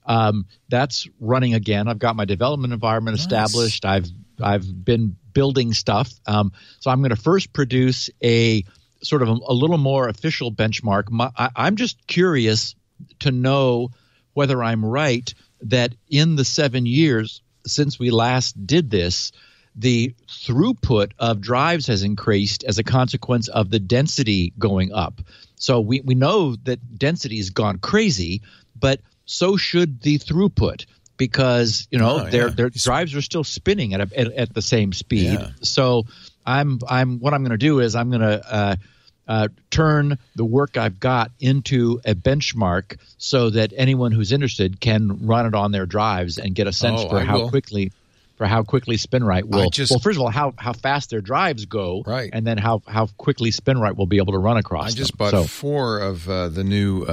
Speaker 4: That's running again. I've got my development environment established. I've been building stuff. So I'm going to first produce a sort of a little more official benchmark. I'm just curious to know whether I'm right that in the 7 years since we last did this, the throughput of drives has increased as a consequence of the density going up. So we know that density has gone crazy, but so should the throughput, because their drives are still spinning at the same speed. Yeah. So what I'm going to do is I'm going to turn the work I've got into a benchmark, so that anyone who's interested can run it on their drives and get a sense for how quickly SpinRite will. Well, first of all, how fast their drives go,
Speaker 1: right,
Speaker 4: and then how quickly SpinRite will be able to run across.
Speaker 1: I just bought 4 of the new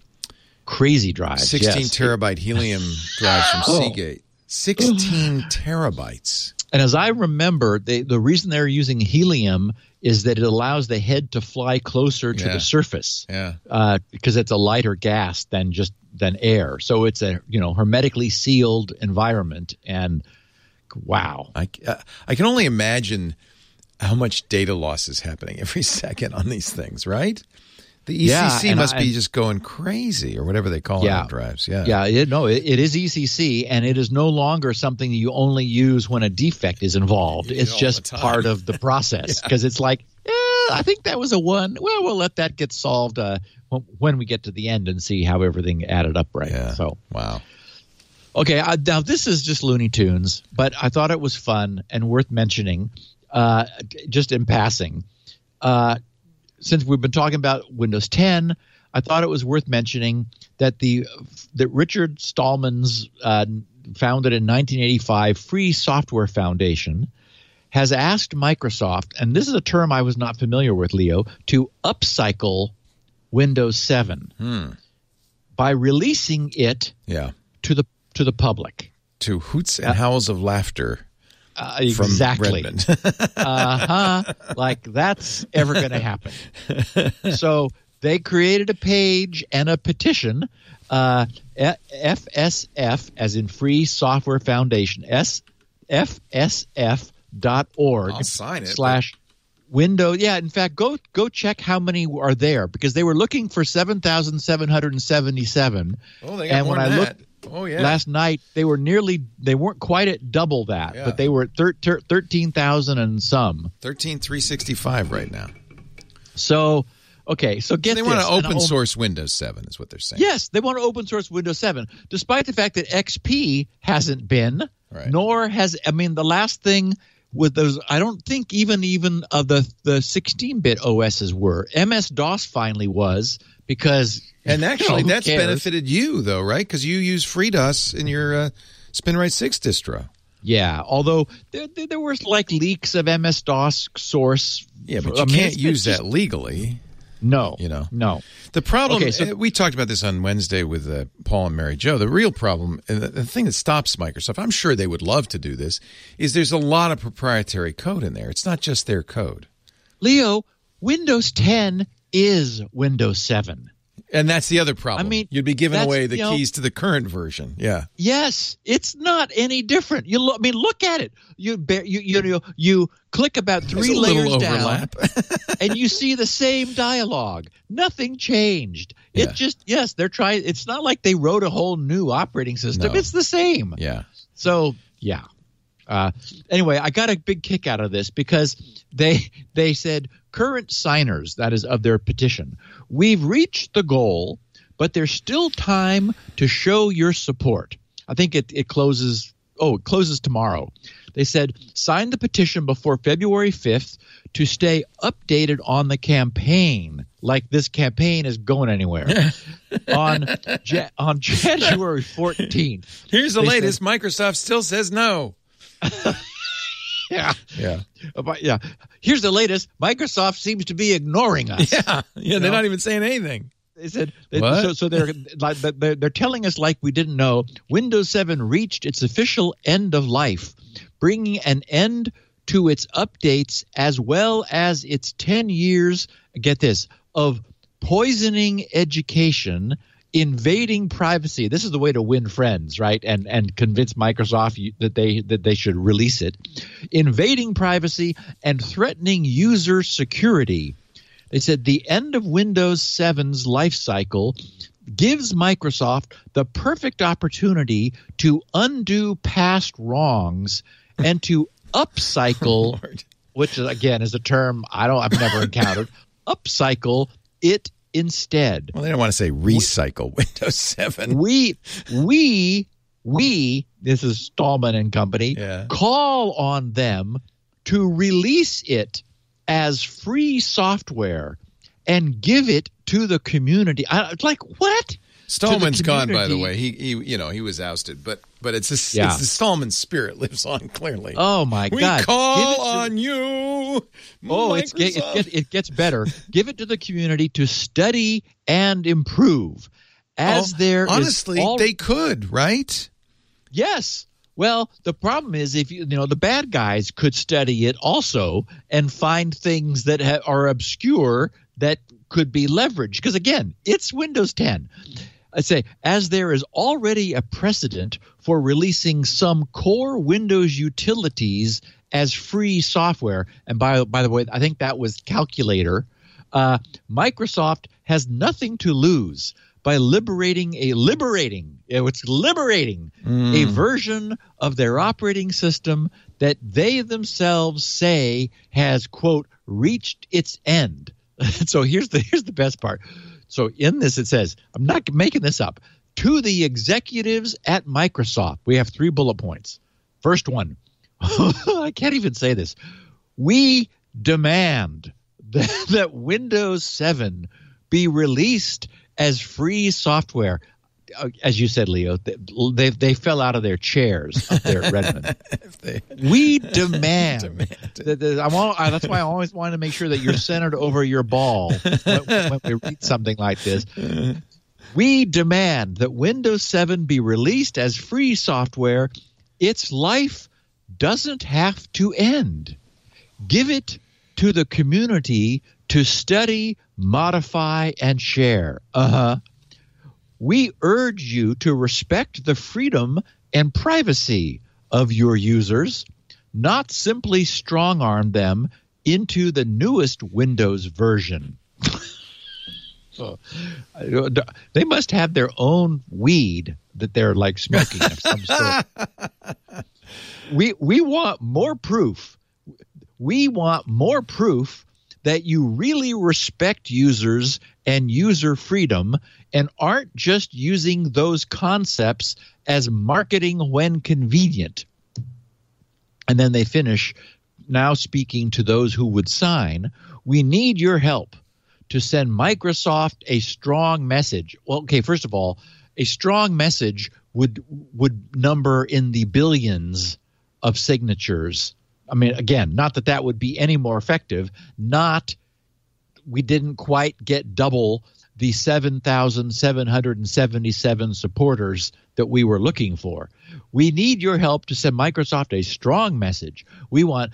Speaker 4: crazy drives,
Speaker 1: 16 terabyte helium drives from Seagate. 16 terabytes.
Speaker 4: And as I remember, the reason they're using helium is that it allows the head to fly closer to the surface, because it's a lighter gas than air. So it's a hermetically sealed environment. And wow,
Speaker 1: I can only imagine how much data loss is happening every second on these things, right? The ECC must be just going crazy, or whatever they call it on drives. It is ECC, and it is no longer something that you only use when a defect is involved. It's just part of the process, because it's like, I think that was a 1. Well, we'll let that get solved when we get to the end and see how everything added up right. Yeah.
Speaker 4: So
Speaker 1: wow.
Speaker 4: Okay, now this is just Looney Tunes, but I thought it was fun and worth mentioning, just in passing. Since we've been talking about Windows 10, I thought it was worth mentioning that that Richard Stallman's founded in 1985 Free Software Foundation has asked Microsoft, and this is a term I was not familiar with, Leo, to upcycle Windows 7 by releasing it to the public.
Speaker 1: To hoots and howls of laughter.
Speaker 4: Exactly.
Speaker 1: From Redmond.
Speaker 4: Like that's ever going to happen. So they created a page and a petition, FSF, as in Free Software Foundation, FSF.org.
Speaker 1: I'll sign it.
Speaker 4: /Windows. Yeah, in fact, go check how many are there, because they were looking for 7,777.
Speaker 1: Oh, they got more than that.
Speaker 4: Last night, they weren't quite at double that, but they were at 13,000 and some.
Speaker 1: 13,365 right now.
Speaker 4: So, okay, so get
Speaker 1: this. They want to open source Windows 7 is what they're saying.
Speaker 4: Yes, they want to open source Windows 7, despite the fact that XP hasn't been, nor has, the last thing with those, I don't think even of the 16-bit OSs were. MS-DOS finally was, because...
Speaker 1: And actually, that's benefited you, though, right? Because you use FreeDOS in your SpinRite 6 distro.
Speaker 4: Yeah, although there were like leaks of MS-DOS source.
Speaker 1: Yeah, but you can't use that legally.
Speaker 4: No,
Speaker 1: no. The problem, we talked about this on Wednesday with Paul and Mary Jo. The real problem, and the thing that stops Microsoft, I'm sure they would love to do this, is there's a lot of proprietary code in there. It's not just their code.
Speaker 4: Leo, Windows 10 is Windows 7.
Speaker 1: And that's the other problem. You'd be giving away the keys to the current version. Yeah.
Speaker 4: Yes, it's not any different. Look at it. You click about 3 layers down, and you see the same dialogue. Nothing changed. It just they're trying. It's not like they wrote a whole new operating system. No. It's the same.
Speaker 1: Yeah.
Speaker 4: So yeah. Anyway, I got a big kick out of this because they said current signers, that is of their petition, we've reached the goal, but there's still time to show your support. I think it closes tomorrow. They said sign the petition before February 5th to stay updated on the campaign, like this campaign is going anywhere. on January 14th.
Speaker 1: Here's the latest. Microsoft still says no.
Speaker 4: Yeah. Here's the latest. Microsoft seems to be ignoring us.
Speaker 1: Yeah. They're not even saying anything.
Speaker 4: They said so. They're telling us like we didn't know. Windows 7 reached its official end of life, bringing an end to its updates as well as its 10 years. Get this, of poisoning education, invading privacy. This is the way to win friends, right? And convince Microsoft that they should release it. Invading privacy and threatening user security. They said the end of Windows 7's life cycle gives Microsoft the perfect opportunity to undo past wrongs and to upcycle, which again is a term I've never encountered. Upcycle it instead.
Speaker 1: Well, they don't want to say recycle Windows 7.
Speaker 4: We this is Stallman and Company, call on them to release it as free software and give it to the community. Like what?
Speaker 1: Stallman's gone, by the way. He was ousted, but it's the Stallman spirit lives on clearly.
Speaker 4: Oh my God!
Speaker 1: We call on you.
Speaker 4: It gets better. Give it to the community to study and improve. They could, right? Yes. Well, the problem is if the bad guys could study it also and find things that are obscure that could be leveraged. Because again, it's Windows 10. I say, as there is already a precedent for releasing some core Windows utilities as free software, and by the way, I think that was Calculator, Microsoft has nothing to lose by liberating a version of their operating system that they themselves say has, quote, reached its end. So here's the best part. So in this it says, I'm not making this up, to the executives at Microsoft. We have 3 bullet points. First one, I can't even say this. We demand that Windows 7 be released as free software. As you said, Leo, they fell out of their chairs up there at Redmond. We demand. That's why I always want to make sure that you're centered over your ball when we read something like this. We demand that Windows 7 be released as free software. Its life doesn't have to end. Give it to the community to study, modify, and share. We urge you to respect the freedom and privacy of your users, not simply strong-arm them into the newest Windows version. They must have their own weed that they're like smoking of some sort. We want more proof. We want more proof that you really respect users and user freedom and aren't just using those concepts as marketing when convenient. And then they finish, now speaking to those who would sign, we need your help to send Microsoft a strong message. Well, okay, first of all, a strong message would number in the billions of signatures. I mean, again, not that would be any more effective. We didn't quite get double the 7,777 supporters that we were looking for. We need your help to send Microsoft a strong message. We want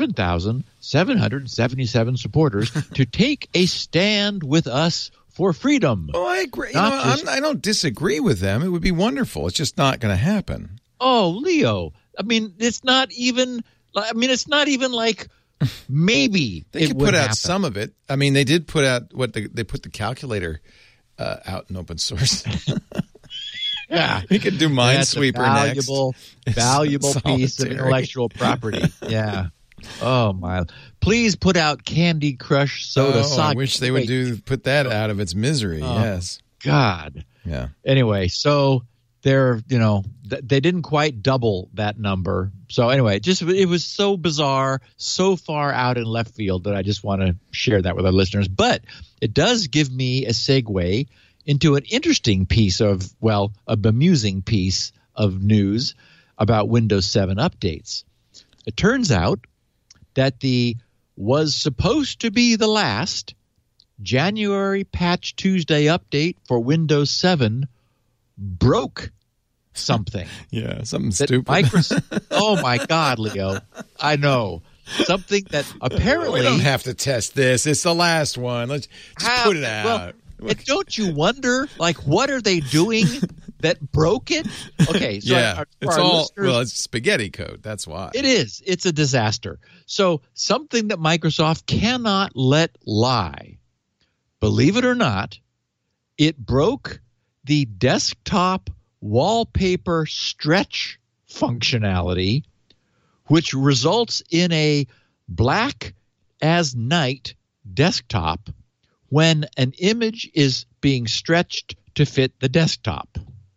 Speaker 4: 7,777 supporters to take a stand with us for freedom.
Speaker 1: Oh, I agree. I don't disagree with them. It would be wonderful. It's just not going to happen.
Speaker 4: Oh, Leo. I mean, it's not even like maybe
Speaker 1: they could put out some of it. I mean, they did put out they put the calculator out in open source.
Speaker 4: Yeah,
Speaker 1: we could do Minesweeper next.
Speaker 4: Valuable piece of intellectual property. Yeah. Oh my! Please put out Candy Crush Soda Saga.
Speaker 1: I wish they would put that out of its misery. Yes.
Speaker 4: God.
Speaker 1: Yeah.
Speaker 4: Anyway, so they didn't quite double that number. So anyway, it was so bizarre, so far out in left field that I just want to share that with our listeners. But it does give me a segue into an interesting piece a bemusing piece of news about Windows 7 updates. It turns out that was supposed to be the last January Patch Tuesday update for Windows 7 broke something.
Speaker 1: Yeah, something stupid.
Speaker 4: Oh, my God, Leo. I know. Something that apparently...
Speaker 1: We don't have to test this. It's the last one. Let's just put it out.
Speaker 4: Well, and don't you wonder, what are they doing that broke it? Okay, so
Speaker 1: yeah, it's spaghetti code. That's why.
Speaker 4: It is. It's a disaster. So something that Microsoft cannot let lie. Believe it or not, it broke the desktop wallpaper stretch functionality, which results in a black as night desktop when an image is being stretched to fit the desktop.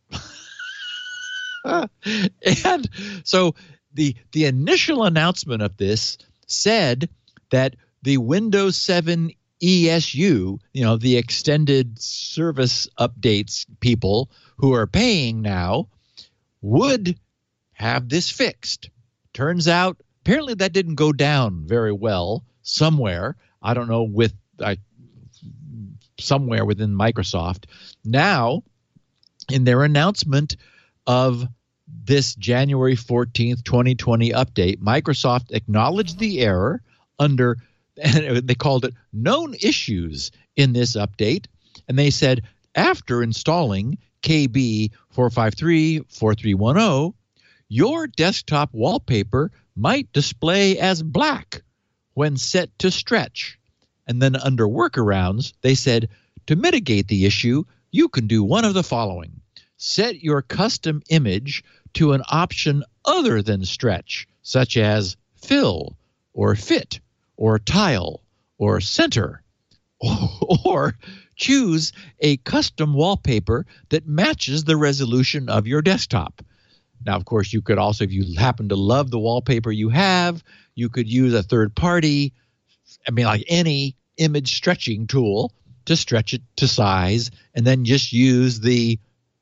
Speaker 4: And so the initial announcement of this said that the Windows 7 ESU, the extended service updates people who are paying now, would have this fixed. Turns out, apparently that didn't go down very well somewhere. I don't know, somewhere within Microsoft. Now, in their announcement of this January 14th, 2020 update, Microsoft acknowledged the error and they called it known issues in this update. And they said, after installing KB 453-4310, your desktop wallpaper might display as black when set to stretch. And then under workarounds, they said, to mitigate the issue, you can do one of the following. Set your custom image to an option other than stretch, such as fill or fit or tile or center, or choose a custom wallpaper that matches the resolution of your desktop. Now, of course, you could also, if you happen to love the wallpaper you have, you could use a third party, like any image stretching tool to stretch it to size, and then just use the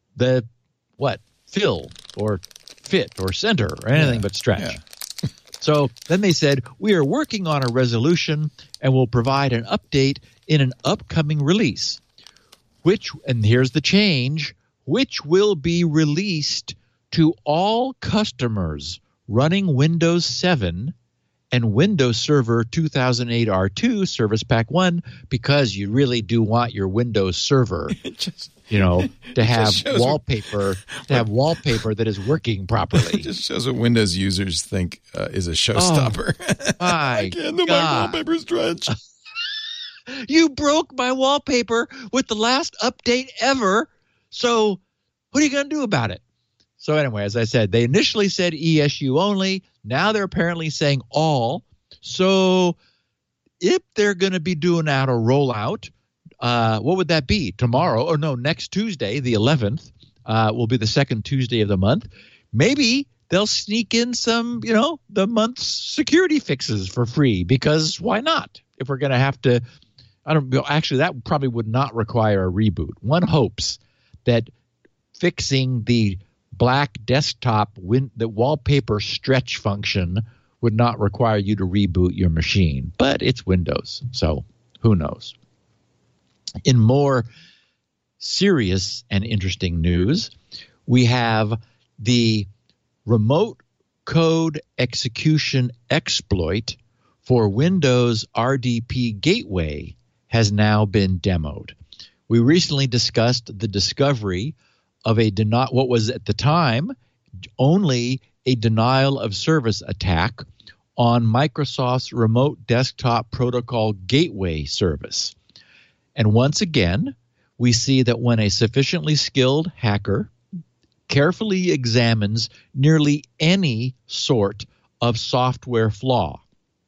Speaker 4: fill or fit or center or anything but stretch. Yeah. So then they said, we are working on a resolution and will provide an update in an upcoming release, and here's the change, which will be released to all customers running Windows 7 and Windows Server 2008 R2 Service Pack 1 because you really do want your Windows Server, to have wallpaper that is working properly.
Speaker 1: It just shows what Windows users think is a showstopper.
Speaker 4: My
Speaker 1: God. My wallpaper's drenched.
Speaker 4: You broke my wallpaper with the last update ever. So what are you going to do about it? So anyway, as I said, they initially said ESU only. Now they're apparently saying all. So if they're going to be doing out a rollout, what would that be? Tomorrow, or no, next Tuesday, the 11th, will be the second Tuesday of the month. Maybe they'll sneak in some, the month's security fixes for free, because why not? If we're going to have to, actually, that probably would not require a reboot. One hopes that fixing the black desktop the wallpaper stretch function would not require you to reboot your machine, but it's Windows, so who knows. In more serious and interesting news, we have the remote code execution exploit for Windows RDP Gateway has now been demoed. We recently discussed the discovery of what was at the time only a denial of service attack on Microsoft's Remote Desktop Protocol Gateway service. And once again, we see that when a sufficiently skilled hacker carefully examines nearly any sort of software flaw,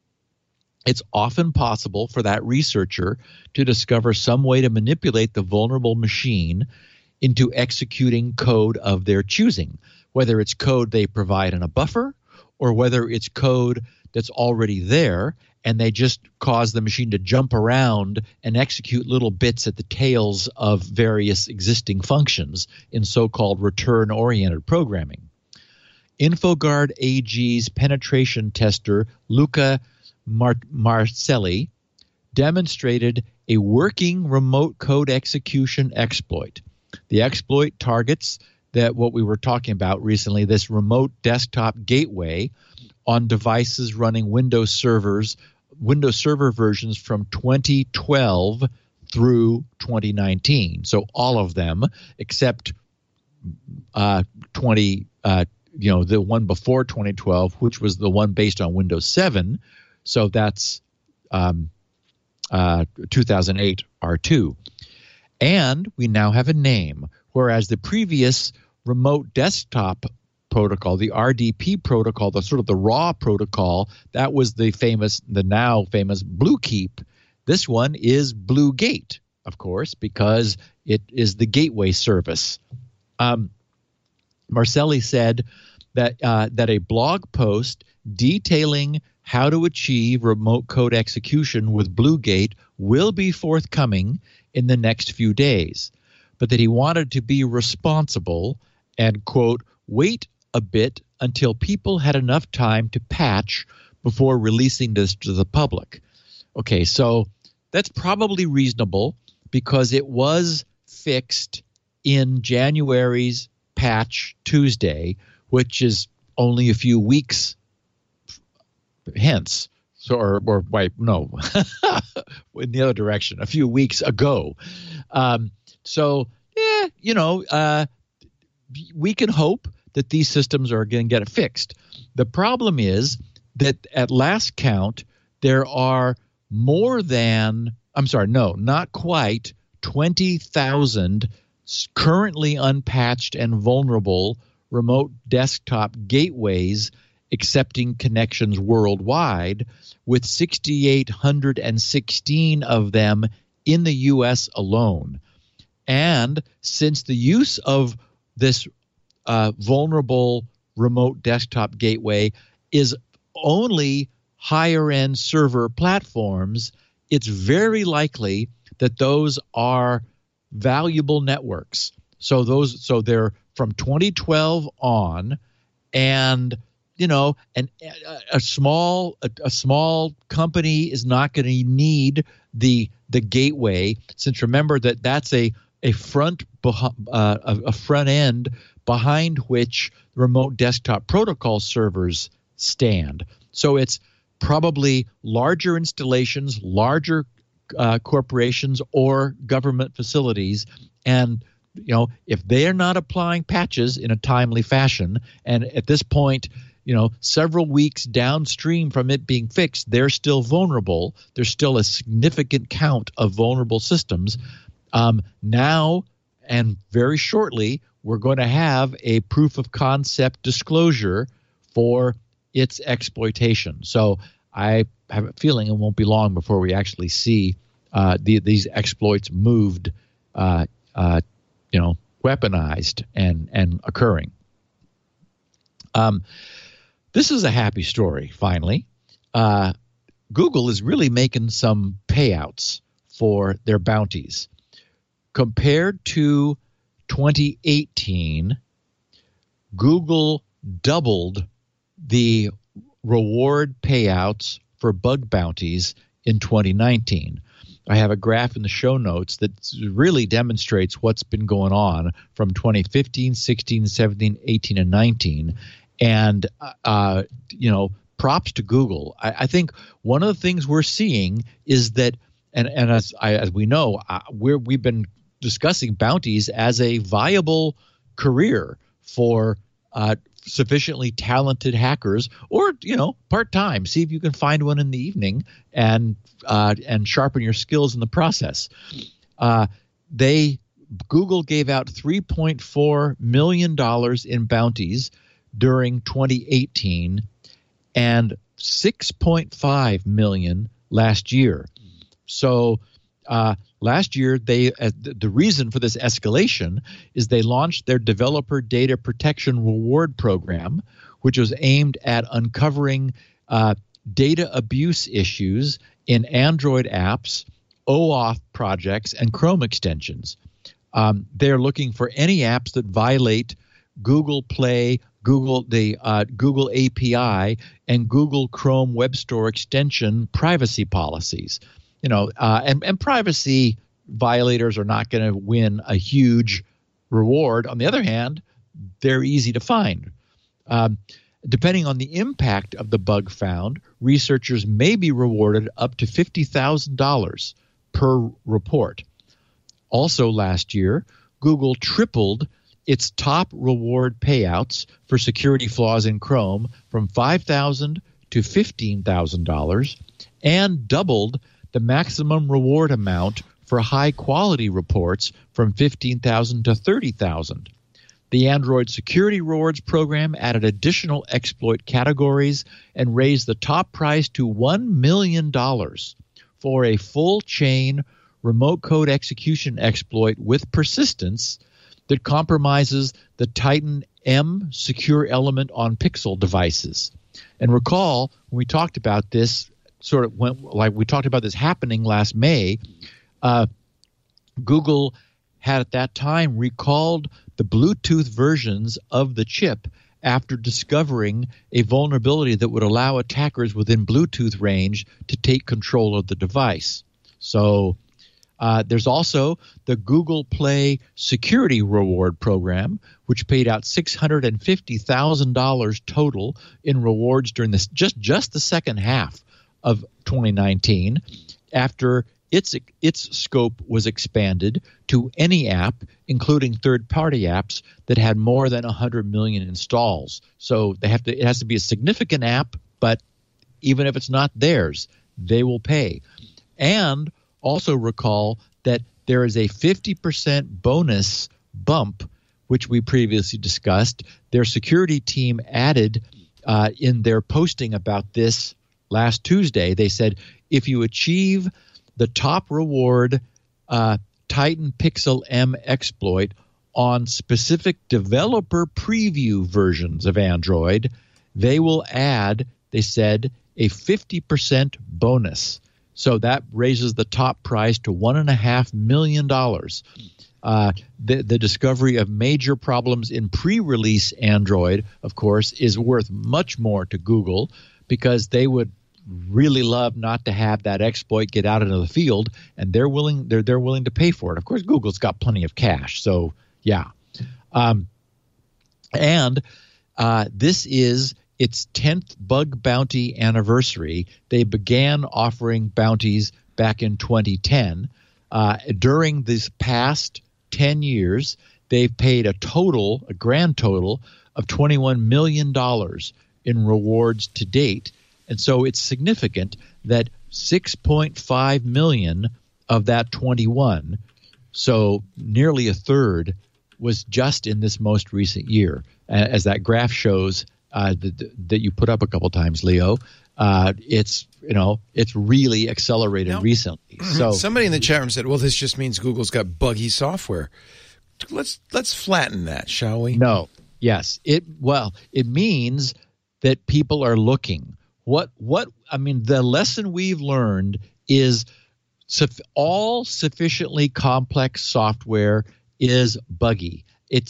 Speaker 4: it's often possible for that researcher to discover some way to manipulate the vulnerable machine into executing code of their choosing, whether it's code they provide in a buffer or whether it's code that's already there and they just cause the machine to jump around and execute little bits at the tails of various existing functions in so-called return-oriented programming. InfoGuard AG's penetration tester Luca Marcelli demonstrated a working remote code execution exploit. The exploit targets what we were talking about recently, this remote desktop gateway on devices running Windows Server versions from 2012 through 2019. So all of them except the one before 2012, which was the one based on Windows 7. So that's 2008 R2. And we now have a name, whereas the previous remote desktop protocol, the RDP protocol, the sort of the raw protocol, that was the now famous Bluekeep. This one is BlueGate, of course, because it is the gateway service. Marcelli said that a blog post detailing how to achieve remote code execution with BlueGate will be forthcoming in the next few days, but that he wanted to be responsible and, quote, wait a bit until people had enough time to patch before releasing this to the public. Okay, so that's probably reasonable because it was fixed in January's Patch Tuesday, which is only a few weeks hence. So, or wait, no, in the other direction, a few weeks ago. We can hope that these systems are going to get it fixed. The problem is that at last count, there are not quite 20,000 currently unpatched and vulnerable remote desktop gateways accepting connections worldwide, with 6,816 of them in the U.S. alone. And since the use of this vulnerable remote desktop gateway is only higher-end server platforms, it's very likely that those are valuable networks. So they're from 2012 on, and a small company is not going to need the gateway, since remember that's a front end behind which remote desktop protocol servers stand. So it's probably larger installations, larger corporations or government facilities. And, if they are not applying patches in a timely fashion, and at this point, several weeks downstream from it being fixed, they're still vulnerable. There's still a significant count of vulnerable systems. Now and very shortly, we're going to have a proof of concept disclosure for its exploitation. So I have a feeling it won't be long before we actually see these exploits moved, weaponized and occurring. This is a happy story, finally. Google is really making some payouts for their bounties. Compared to 2018, Google doubled the reward payouts for bug bounties in 2019. I have a graph in the show notes that really demonstrates what's been going on from 2015, 16, 17, 18, and 19. And, props to Google. I think one of the things we're seeing is that, and as we know, we've been discussing bounties as a viable career for sufficiently talented hackers, or part-time. See if you can find one in the evening and sharpen your skills in the process. Google gave out $3.4 million in bounties during 2018 and $6.5 million last year. So last year, the reason for this escalation is they launched their Developer Data Protection Reward Program, which was aimed at uncovering data abuse issues in Android apps, OAuth projects, and Chrome extensions. They're looking for any apps that violate Google Play, Google API, and Google Chrome Web Store extension privacy policies. And privacy violators are not going to win a huge reward. On the other hand, they're easy to find. Depending on the impact of the bug found, researchers may be rewarded up to $50,000 per report. Also last year, Google tripled its top reward payouts for security flaws in Chrome from $5,000 to $15,000 and doubled the maximum reward amount for high-quality reports from $15,000 to $30,000. The Android Security Rewards program added additional exploit categories and raised the top price to $1 million for a full-chain remote code execution exploit with persistence that compromises the Titan M secure element on Pixel devices. And recall, when we talked about this, we talked about this happening last May, Google had at that time recalled the Bluetooth versions of the chip after discovering a vulnerability that would allow attackers within Bluetooth range to take control of the device. So there's also the Google Play Security Reward Program, which paid out $650,000 total in rewards during this just the second half of 2019, after its scope was expanded to any app, including third-party apps that had more than 100 million installs. So it has to be a significant app, but even if it's not theirs, they will pay. And also recall that there is a 50% bonus bump, which we previously discussed. Their security team added in their posting about this last Tuesday. They said, if you achieve the top reward Titan Pixel M exploit on specific developer preview versions of Android, they will add, they said, a 50% bonus. So that raises the top price to $1.5 million. The discovery of major problems in pre-release Android, of course, is worth much more to Google, because they would really love not to have that exploit get out into the field, and they're willing to pay for it. Of course, Google's got plenty of cash, so yeah. This is its 10th bug bounty anniversary. They began offering bounties back in 2010. During this past 10 years, they've paid a grand total of $21 million in rewards to date. And so it's significant that 6.5 million of that 21, so nearly a third, was just in this most recent year. As that graph shows that you put up a couple times, Leo, it's really accelerated recently. So
Speaker 1: somebody in the chat room said, "Well, this just means Google's got buggy software." Let's flatten that, shall we?
Speaker 4: No. Yes. It means that people are looking. The lesson we've learned is all sufficiently complex software is buggy. It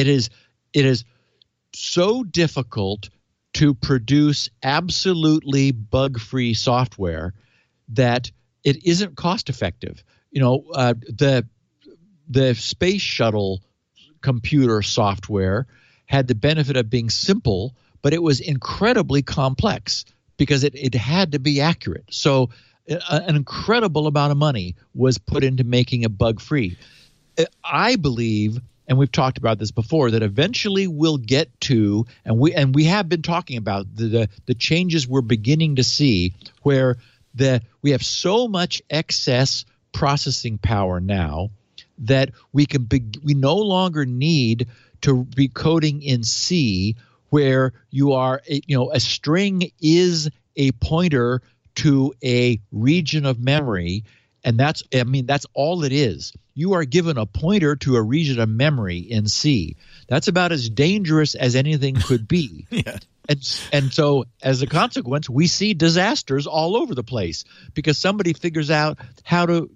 Speaker 4: is so difficult to produce absolutely bug-free software that it isn't cost effective. The space shuttle computer software had the benefit of being simple, but it was incredibly complex because it had to be accurate. So an incredible amount of money was put into making it bug-free. I believe, and we've talked about this before, that eventually we'll get to, and we have been talking about the changes we're beginning to see, where we have so much excess processing power now that we no longer need to be coding in C, where you are, a string is a pointer to a region of memory, and that's all it is. You are given a pointer to a region of memory in C. That's about as dangerous as anything could be.
Speaker 1: Yeah.
Speaker 4: And so as a consequence, we see disasters all over the place because somebody figures out how to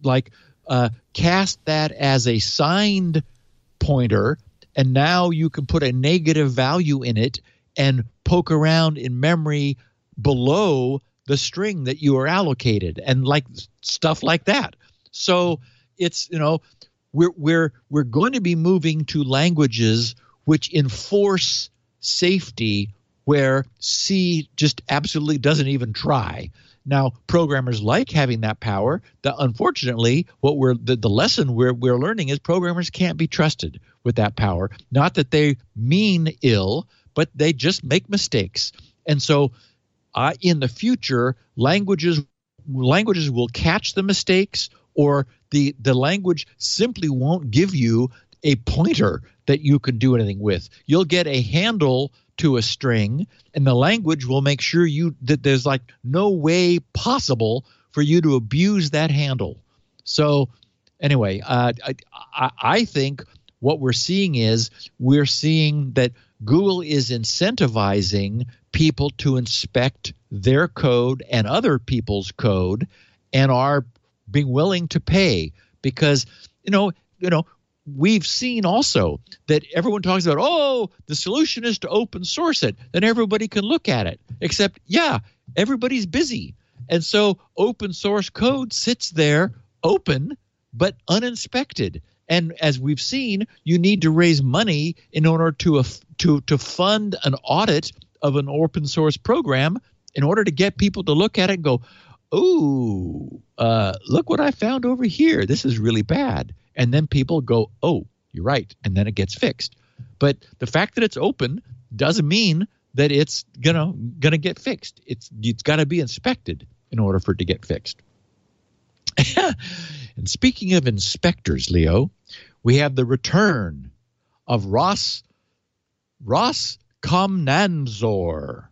Speaker 4: cast that as a signed pointer, and now you can put a negative value in it and poke around in memory below the string that you are allocated, and stuff like that. So it's we're going to be moving to languages which enforce safety where C just absolutely doesn't even try. Now, programmers like having that power. Unfortunately, the lesson we're learning is programmers can't be trusted with that power. Not that they mean ill, but they just make mistakes. And so in the future, languages will catch the mistakes, or the language simply won't give you a pointer that you can do anything with. You'll get a handle to a string, and the language will make sure that there's no way possible for you to abuse that handle. So anyway, I think what we're seeing that Google is incentivizing people to inspect their code and other people's code, and are being willing to pay because we've seen also that everyone talks about, the solution is to open source it, then everybody can look at it. Except, everybody's busy. And so open source code sits there open but uninspected. And as we've seen, you need to raise money in order to fund an audit of an open source program in order to get people to look at it and go, look what I found over here. This is really bad. And then people go, oh, you're right. And then it gets fixed. But the fact that it's open doesn't mean that it's gonna get fixed. It's got to be inspected in order for it to get fixed. And speaking of inspectors, Leo, we have the return of Ross Komnanzor.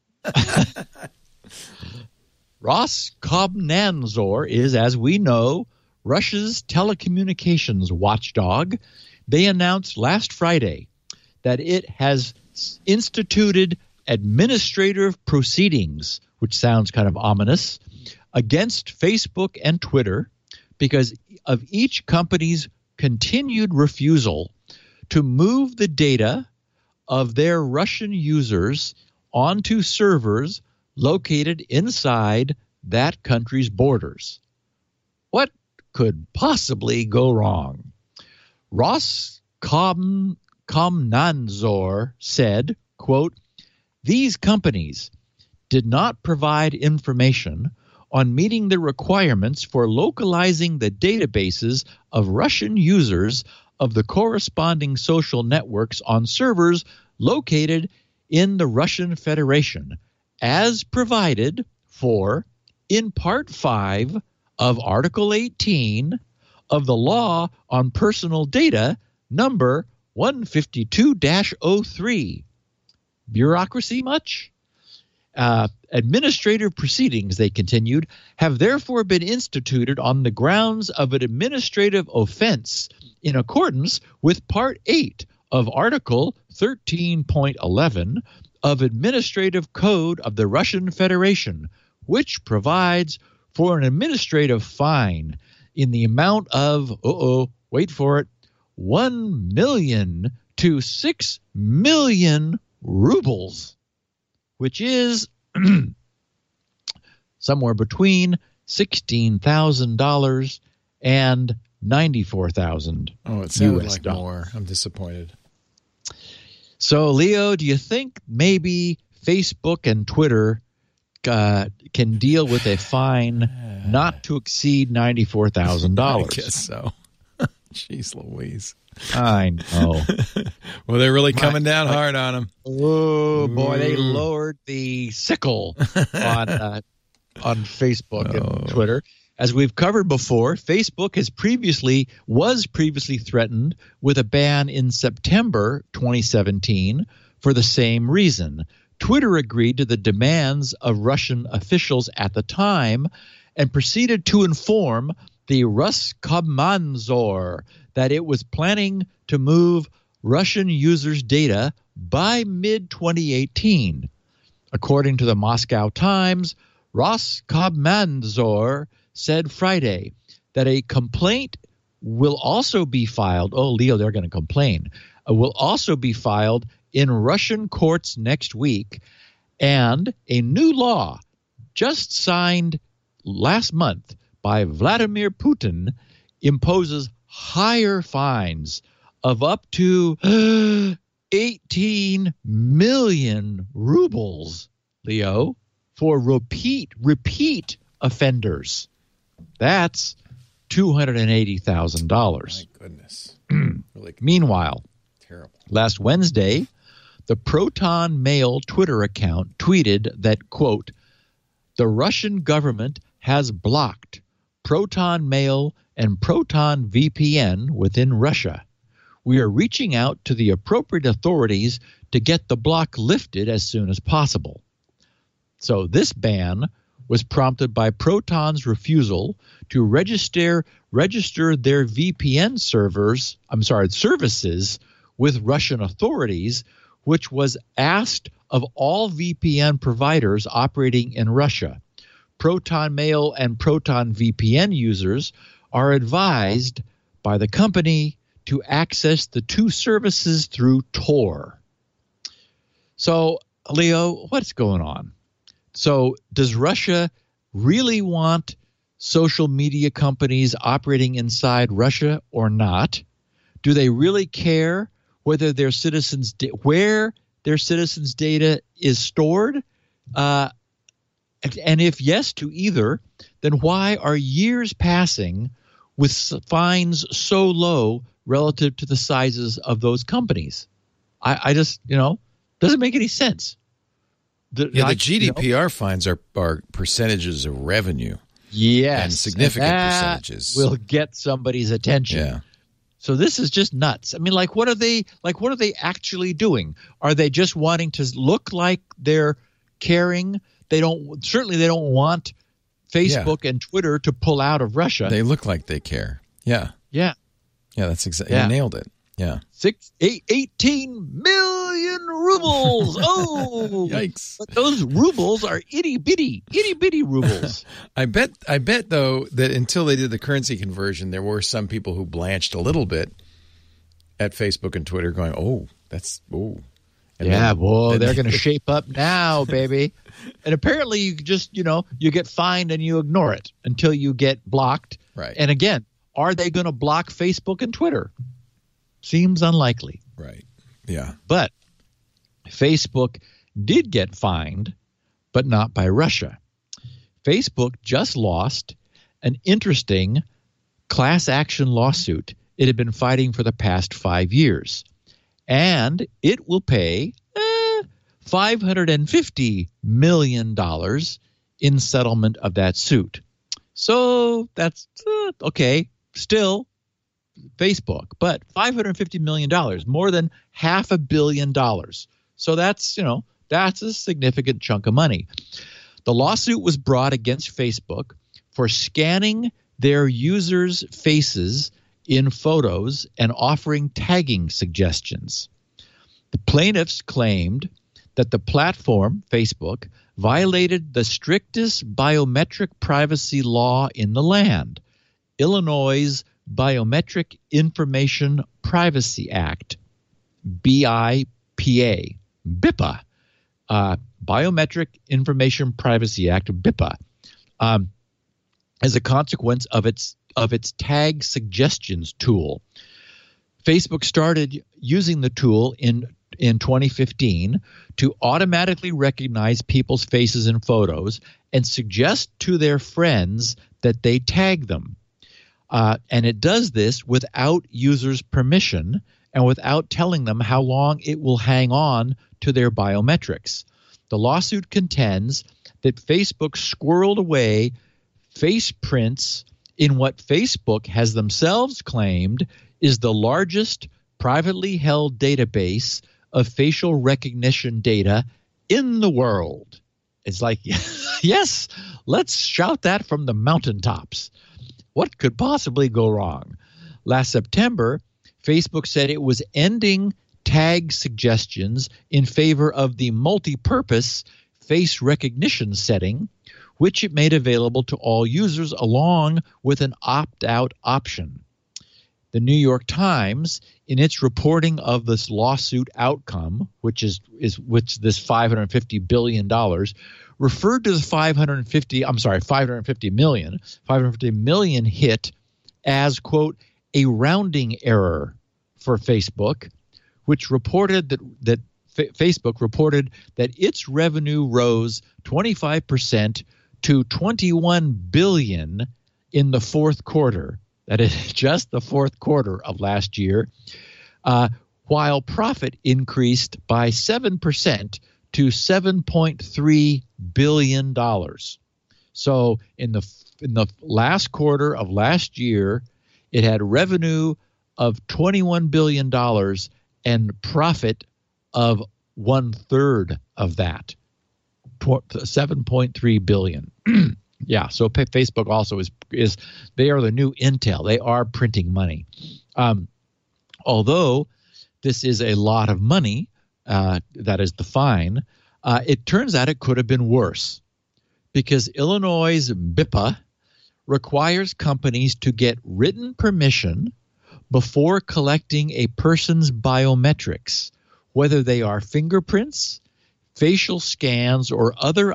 Speaker 4: Ross Komnanzor is, as we know, Russia's telecommunications watchdog. They announced last Friday that it has instituted administrative proceedings, which sounds kind of ominous, against Facebook and Twitter because of each company's continued refusal to move the data of their Russian users onto servers located inside that country's borders. What could possibly go wrong? Ross Komnanzor said, quote, these companies did not provide information on meeting the requirements for localizing the databases of Russian users of the corresponding social networks on servers located in the Russian Federation, as provided for in Part 5 of Article 18 of the Law on Personal Data, number 152-03. Bureaucracy much? Administrative proceedings, they continued, have therefore been instituted on the grounds of an administrative offense in accordance with Part 8 of Article 13.11 of Administrative Code of the Russian Federation, which provides for an administrative fine in the amount of, wait for it, 1 million to 6 million rubles, which is somewhere between $16,000 and $94,000.
Speaker 1: Oh, it sounded
Speaker 4: US
Speaker 1: like
Speaker 4: dollars.
Speaker 1: more. I'm disappointed.
Speaker 4: So, Leo, do you think maybe Facebook and Twitter can deal with a fine not to exceed $94,000?
Speaker 1: I guess so. Jeez Louise.
Speaker 4: I know.
Speaker 1: Well, they're really coming down hard on them.
Speaker 4: Oh, boy, they lowered the sickle on Facebook and Twitter. As we've covered before, Facebook was previously threatened with a ban in September 2017 for the same reason. Twitter agreed to the demands of Russian officials at the time and proceeded to inform the Roskomnadzor that it was planning to move Russian users' data by mid-2018. According to the Moscow Times, Roskomnadzor said Friday that a complaint will also be filed. Oh, Leo, they're going to complain. Will also be filed in Russian courts next week. And a new law just signed last month by Vladimir Putin imposes higher fines of up to 18 million rubles, Leo, for repeat offenders. That's $280,000.
Speaker 1: My goodness. Really
Speaker 4: Meanwhile,
Speaker 1: terrible.
Speaker 4: last Wednesday, the Proton Mail Twitter account tweeted that, quote, the Russian government has blocked Proton Mail and Proton VPN within Russia. We are reaching out to the appropriate authorities to get the block lifted as soon as possible. So this ban was prompted by Proton's refusal to register their VPN services with Russian authorities, which was asked of all VPN providers operating in Russia. Proton Mail and Proton VPN users are advised by the company to access the two services through Tor. So, Leo, what's going on? So does Russia really want social media companies operating inside Russia or not? Do they really care whether their citizens where their citizens' data is stored? And if yes to either, then why are years passing with fines so low relative to the sizes of those companies? I just, doesn't make any sense.
Speaker 1: The GDPR fines are percentages of revenue.
Speaker 4: Yes.
Speaker 1: And significant percentages.
Speaker 4: Will get somebody's attention.
Speaker 1: Yeah.
Speaker 4: So this is just nuts. I mean, what are they actually doing? Are they just wanting to look like they're caring? They don't want Facebook and Twitter to pull out of Russia.
Speaker 1: They look like they care. Yeah.
Speaker 4: Yeah.
Speaker 1: Yeah, that's exactly. You nailed it. Yeah.
Speaker 4: 18 million rubles. Oh,
Speaker 1: yikes!
Speaker 4: But those rubles are itty bitty rubles.
Speaker 1: I bet though that until they did the currency conversion, there were some people who blanched a little bit at Facebook and Twitter, going, "Oh, that's oh." And
Speaker 4: they're going to shape up now, baby. And apparently, you just you get fined and you ignore it until you get blocked.
Speaker 1: Right.
Speaker 4: And again, are they going to block Facebook and Twitter? Seems unlikely.
Speaker 1: Right. Yeah.
Speaker 4: But Facebook did get fined, but not by Russia. Facebook just lost an interesting class action lawsuit it had been fighting for the past 5 years. And it will pay $550 million in settlement of that suit. So that's okay, still Facebook, but $550 million, more than $500 million. So that's a significant chunk of money. The lawsuit was brought against Facebook for scanning their users' faces in photos and offering tagging suggestions. The plaintiffs claimed that the platform, Facebook, violated the strictest biometric privacy law in the land, Illinois' Biometric Information Privacy Act, BIPA, Biometric Information Privacy Act, BIPA, as a consequence of its tag suggestions tool. Facebook started using the tool in 2015 to automatically recognize people's faces in photos and suggest to their friends that they tag them. And it does this without users' permission and without telling them how long it will hang on to their biometrics. The lawsuit contends that Facebook squirreled away face prints in what Facebook has themselves claimed is the largest privately held database of facial recognition data in the world. It's like, yes, let's shout that from the mountaintops. What could possibly go wrong? Last September, Facebook said it was ending tag suggestions in favor of the multi-purpose face recognition setting, which it made available to all users along with an opt-out option. The New York Times, in its reporting of this lawsuit outcome, which is this $550 billion, referred to the 550 million hit as, quote, a rounding error for Facebook, which reported that Facebook reported that its revenue rose 25% to $21 billion in the fourth quarter. That is just the fourth quarter of last year, while profit increased by 7% to $7.3 billion. So in the last quarter of last year, it had revenue of $21 billion and profit of 1/3 of that, $7.3 billion. Yeah, so Facebook also is they are the new Intel. They are printing money. Although this is a lot of money, that is the fine, it turns out it could have been worse because Illinois' BIPA requires companies to get written permission before collecting a person's biometrics, whether they are fingerprints, facial scans, or other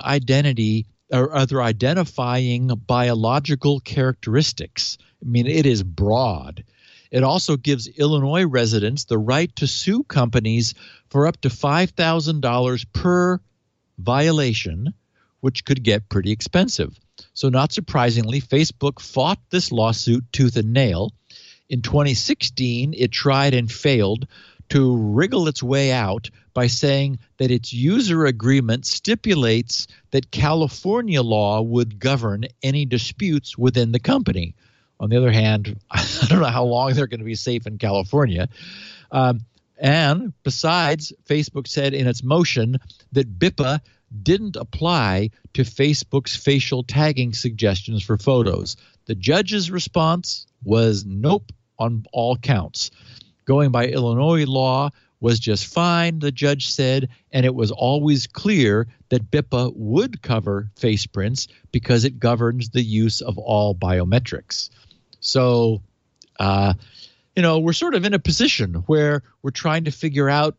Speaker 4: identifying biological characteristics. I mean, it is broad. It also gives Illinois residents the right to sue companies for up to $5,000 per violation, which could get pretty expensive. So not surprisingly, Facebook fought this lawsuit tooth and nail. In 2016, it tried and failed to wriggle its way out by saying that its user agreement stipulates that California law would govern any disputes within the company. On the other hand, I don't know how long they're going to be safe in California. And besides, Facebook said in its motion that BIPA didn't apply to Facebook's facial tagging suggestions for photos. The judge's response was nope on all counts. Going by Illinois law was just fine, the judge said, and it was always clear that BIPA would cover face prints because it governs the use of all biometrics. So, we're sort of in a position where we're trying to figure out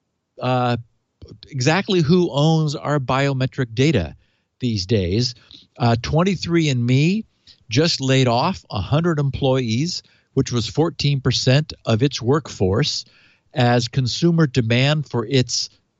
Speaker 4: exactly who owns our biometric data these days. 23andMe just laid off 100 employees, which was 14% of its workforce, as consumer demand for its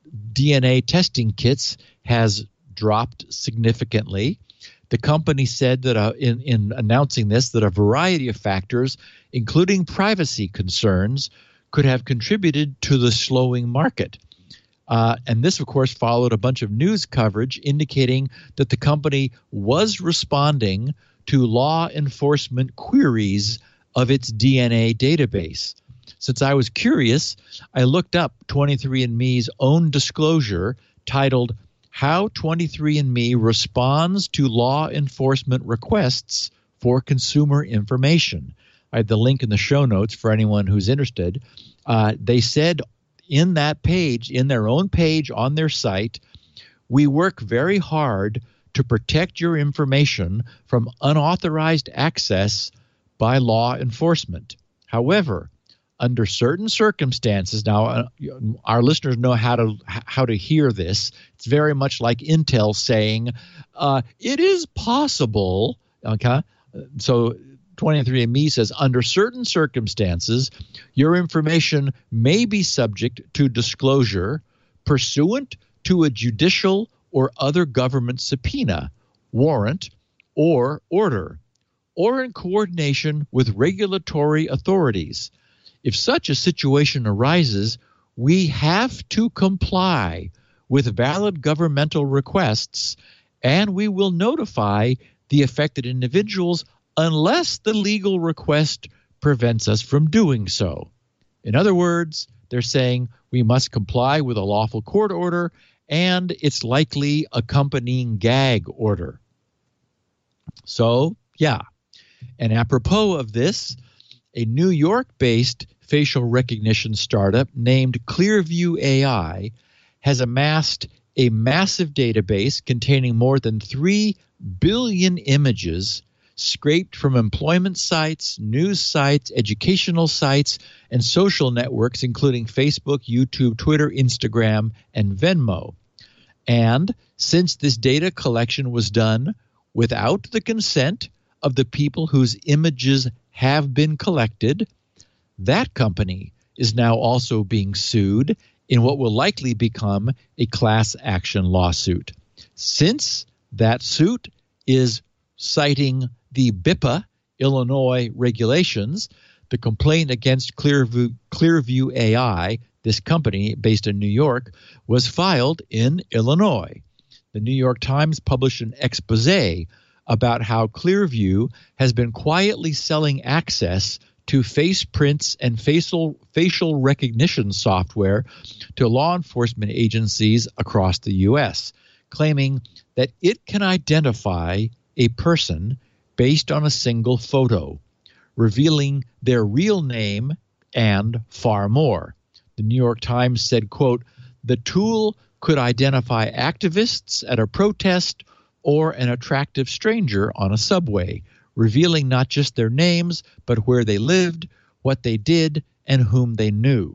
Speaker 4: DNA testing kits has dropped significantly. The company said that in announcing this, that a variety of factors, including privacy concerns, could have contributed to the slowing market. And this, of course, followed a bunch of news coverage indicating that the company was responding to law enforcement queries of its DNA database. Since I was curious, I looked up 23andMe's own disclosure titled How 23andMe Responds to Law Enforcement Requests for Consumer Information. I have the link in the show notes for anyone who's interested. They said in that page, in their own page on their site, we work very hard to protect your information from unauthorized access by law enforcement. However, under certain circumstances, now our listeners know how to hear this. It's very much like Intel saying, it is possible, okay? So 23andMe says, under certain circumstances, your information may be subject to disclosure pursuant to a judicial or other government subpoena, warrant, or order, or in coordination with regulatory authorities. If such a situation arises, we have to comply with valid governmental requests, and we will notify the affected individuals unless the legal request prevents us from doing so. In other words, they're saying we must comply with a lawful court order and its likely accompanying gag order. So, yeah. And apropos of this, a New York-based facial recognition startup named Clearview AI has amassed a massive database containing more than 3 billion images scraped from employment sites, news sites, educational sites, and social networks, including Facebook, YouTube, Twitter, Instagram, and Venmo. And since this data collection was done without the consent of the people whose images have been collected, that company is now also being sued in what will likely become a class action lawsuit. Since that suit is citing the BIPA, Illinois regulations, the complaint against Clearview AI, this company based in New York, was filed in Illinois. The New York Times published an expose about how Clearview has been quietly selling access to face prints and facial recognition software to law enforcement agencies across the U.S., claiming that it can identify a person based on a single photo, revealing their real name and far more. The New York Times said, quote, the tool could identify activists at a protest or an attractive stranger on a subway, revealing not just their names, but where they lived, what they did, and whom they knew.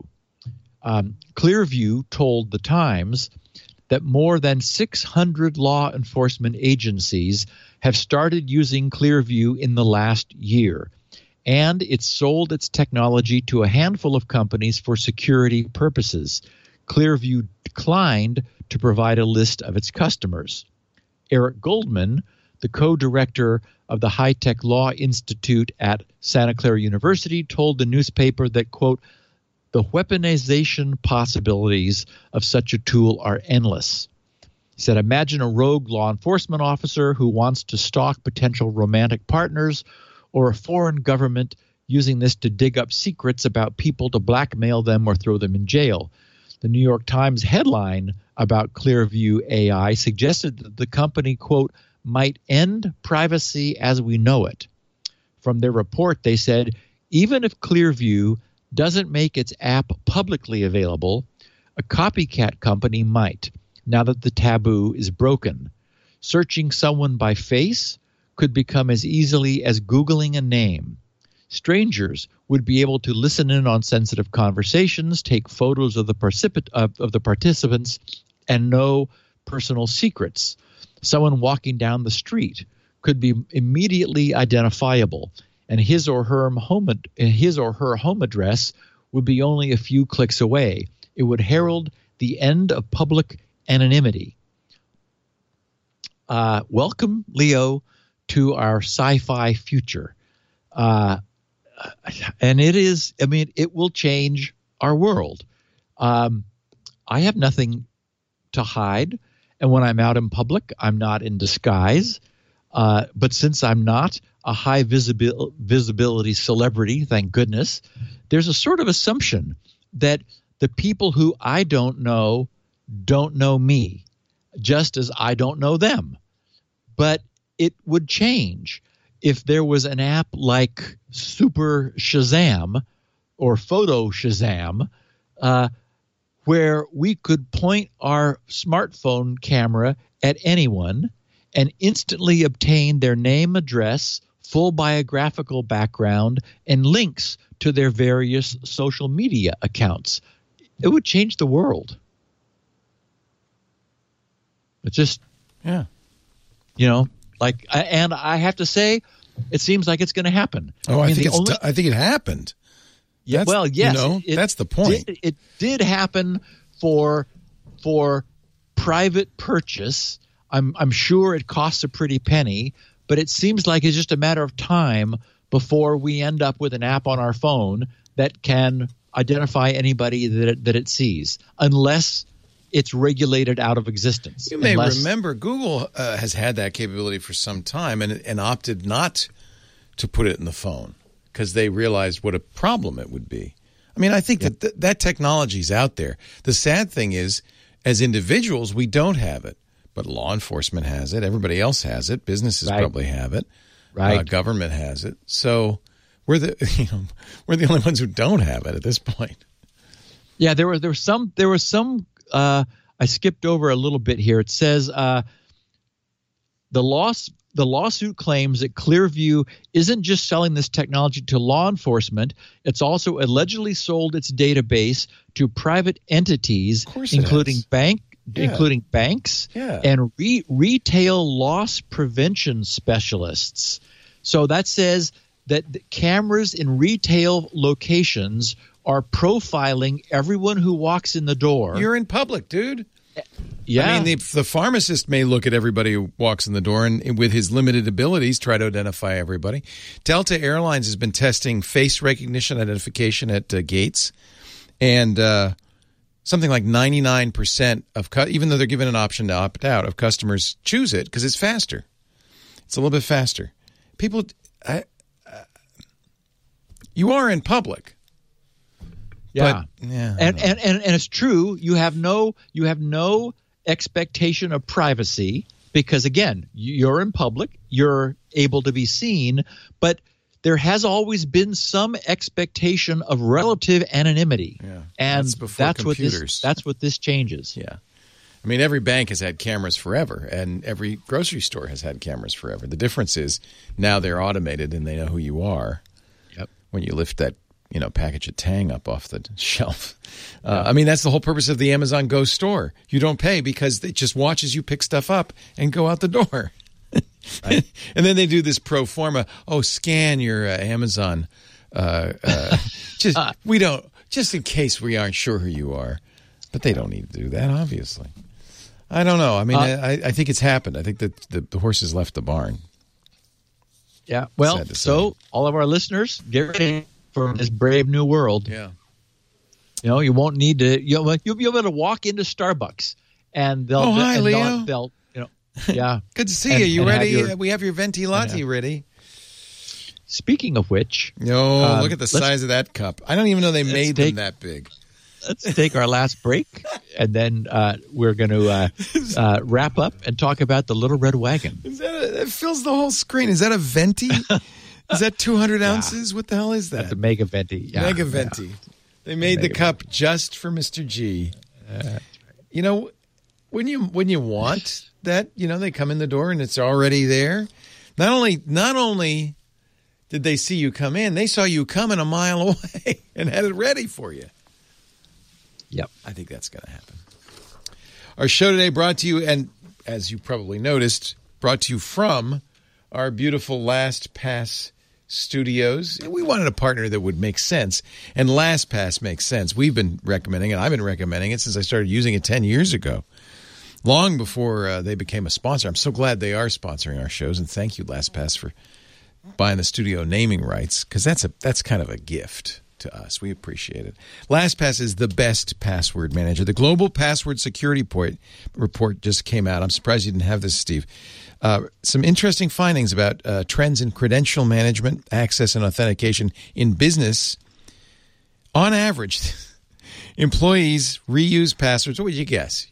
Speaker 4: Clearview told the Times that more than 600 law enforcement agencies have started using Clearview in the last year, and it sold its technology to a handful of companies for security purposes. Clearview declined to provide a list of its customers. Eric Goldman, the co-director of the High-Tech Law Institute at Santa Clara University, told the newspaper that, quote, the weaponization possibilities of such a tool are endless. He said, imagine a rogue law enforcement officer who wants to stalk potential romantic partners, or a foreign government using this to dig up secrets about people to blackmail them or throw them in jail. The New York Times headline about Clearview AI suggested that the company, quote, might end privacy as we know it. From their report, they said, even if Clearview doesn't make its app publicly available, a copycat company might, now that the taboo is broken. Searching someone by face could become as easily as Googling a name. Strangers would be able to listen in on sensitive conversations, take photos of the participants, and know personal secrets. Someone walking down the street could be immediately identifiable, and his or her home address would be only a few clicks away. It would herald the end of public anonymity. Welcome, Leo, to our sci-fi future. And it will change our world. I have nothing to hide. And when I'm out in public, I'm not in disguise. But since I'm not a high visibility celebrity, thank goodness, there's a sort of assumption that the people who I don't know me, just as I don't know them. But it would change if there was an app like Super Shazam or Photo Shazam, where we could point our smartphone camera at anyone and instantly obtain their name, address, full biographical background, and links to their various social media accounts. It would change the world. It's just, and I have to say, it seems like it's going to happen.
Speaker 1: Oh, I think it happened.
Speaker 4: Yeah, well, yes,
Speaker 1: that's the point.
Speaker 4: It did happen for private purchase. I'm sure it costs a pretty penny, but it seems like it's just a matter of time before we end up with an app on our phone that can identify anybody that it sees, unless it's regulated out of existence.
Speaker 1: You may remember Google has had that capability for some time and opted not to put it in the phone because they realized what a problem it would be. I mean, I think that technology is out there. The sad thing is, as individuals, we don't have it, but law enforcement has it. Everybody else has it. Businesses probably have it. Right. Government has it. So we're the only ones who don't have it at this point.
Speaker 4: Yeah, there was some. I skipped over a little bit here. It says the lawsuit claims that Clearview isn't just selling this technology to law enforcement. It's also allegedly sold its database to private entities, including banks and retail loss prevention specialists. So that says that the cameras in retail locations are profiling everyone who walks in the door.
Speaker 1: You're in public, dude.
Speaker 4: Yeah.
Speaker 1: I mean, the pharmacist may look at everybody who walks in the door and with his limited abilities try to identify everybody. Delta Airlines has been testing face recognition identification at gates. And something like 99% of even though they're given an option to opt out, of customers choose it because it's faster. It's a little bit faster. People, you are in public.
Speaker 4: Yeah, and it's true. You have no expectation of privacy because again, you're in public. You're able to be seen, but there has always been some expectation of relative anonymity, and that's what this changes.
Speaker 1: Yeah, I mean, every bank has had cameras forever, and every grocery store has had cameras forever. The difference is now they're automated and they know who you are.
Speaker 4: Yep. When
Speaker 1: you lift that package of Tang up off the shelf. I mean, that's the whole purpose of the Amazon Go store. You don't pay because it just watches you pick stuff up and go out the door. Right. And then they do this pro forma. Oh, scan your Amazon. Just in case we aren't sure who you are. But they don't need to do that, obviously. I don't know. I mean, I think it's happened. I think that the horses left the barn.
Speaker 4: Yeah. Well, so all of our listeners, get ready for this brave new world.
Speaker 1: Yeah.
Speaker 4: You won't need to. You'll be able to walk into Starbucks and they'll.
Speaker 1: Oh, hi, Leo.
Speaker 4: They'll yeah.
Speaker 1: Good to see you. You ready? We have your venti latte ready.
Speaker 4: Speaking of which,
Speaker 1: look at the size of that cup. I don't even know they made them that big.
Speaker 4: Let's take our last break, and then we're going to wrap up and talk about the Little Red Wagon.
Speaker 1: That fills the whole screen. Is that a venti? Is that 200 ounces? What the hell is that?
Speaker 4: That's a Mega Venti. Yeah.
Speaker 1: Mega Venti. Yeah. They made the cup just for Mr. G. When you want that, they come in the door and it's already there. Not only did they see you come in, they saw you coming a mile away and had it ready for you.
Speaker 4: Yep.
Speaker 1: I think that's going to happen. Our show today brought to you, and as you probably noticed, brought to you from our beautiful LastPass Studios. We wanted a partner that would make sense, and LastPass makes sense. We've been recommending it. I've been recommending it since I started using it 10 years ago, long before they became a sponsor. I'm so glad they are sponsoring our shows, and thank you, LastPass, for buying the studio naming rights, because that's kind of a gift to us. We appreciate it. LastPass is the best password manager. The Global Password Security Report just came out. I'm surprised you didn't have this, Steve. Some interesting findings about trends in credential management, access, and authentication in business. On average, employees reuse passwords. What would you guess?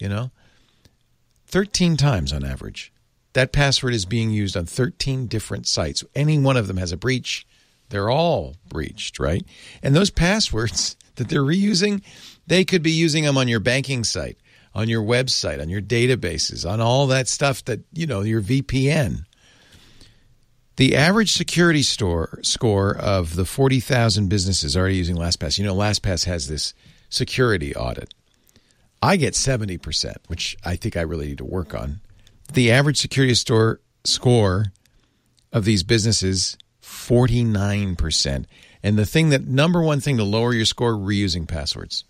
Speaker 1: 13 times on average. That password is being used on 13 different sites. Any one of them has a breach. They're all breached, right? And those passwords that they're reusing, they could be using them on your banking site, on your website, on your databases, on all that stuff that, your VPN. The average security score of the 40,000 businesses already using LastPass. LastPass has this security audit. I get 70%, which I think I really need to work on. The average security score of these businesses, 49%. And number one thing to lower your score, reusing passwords.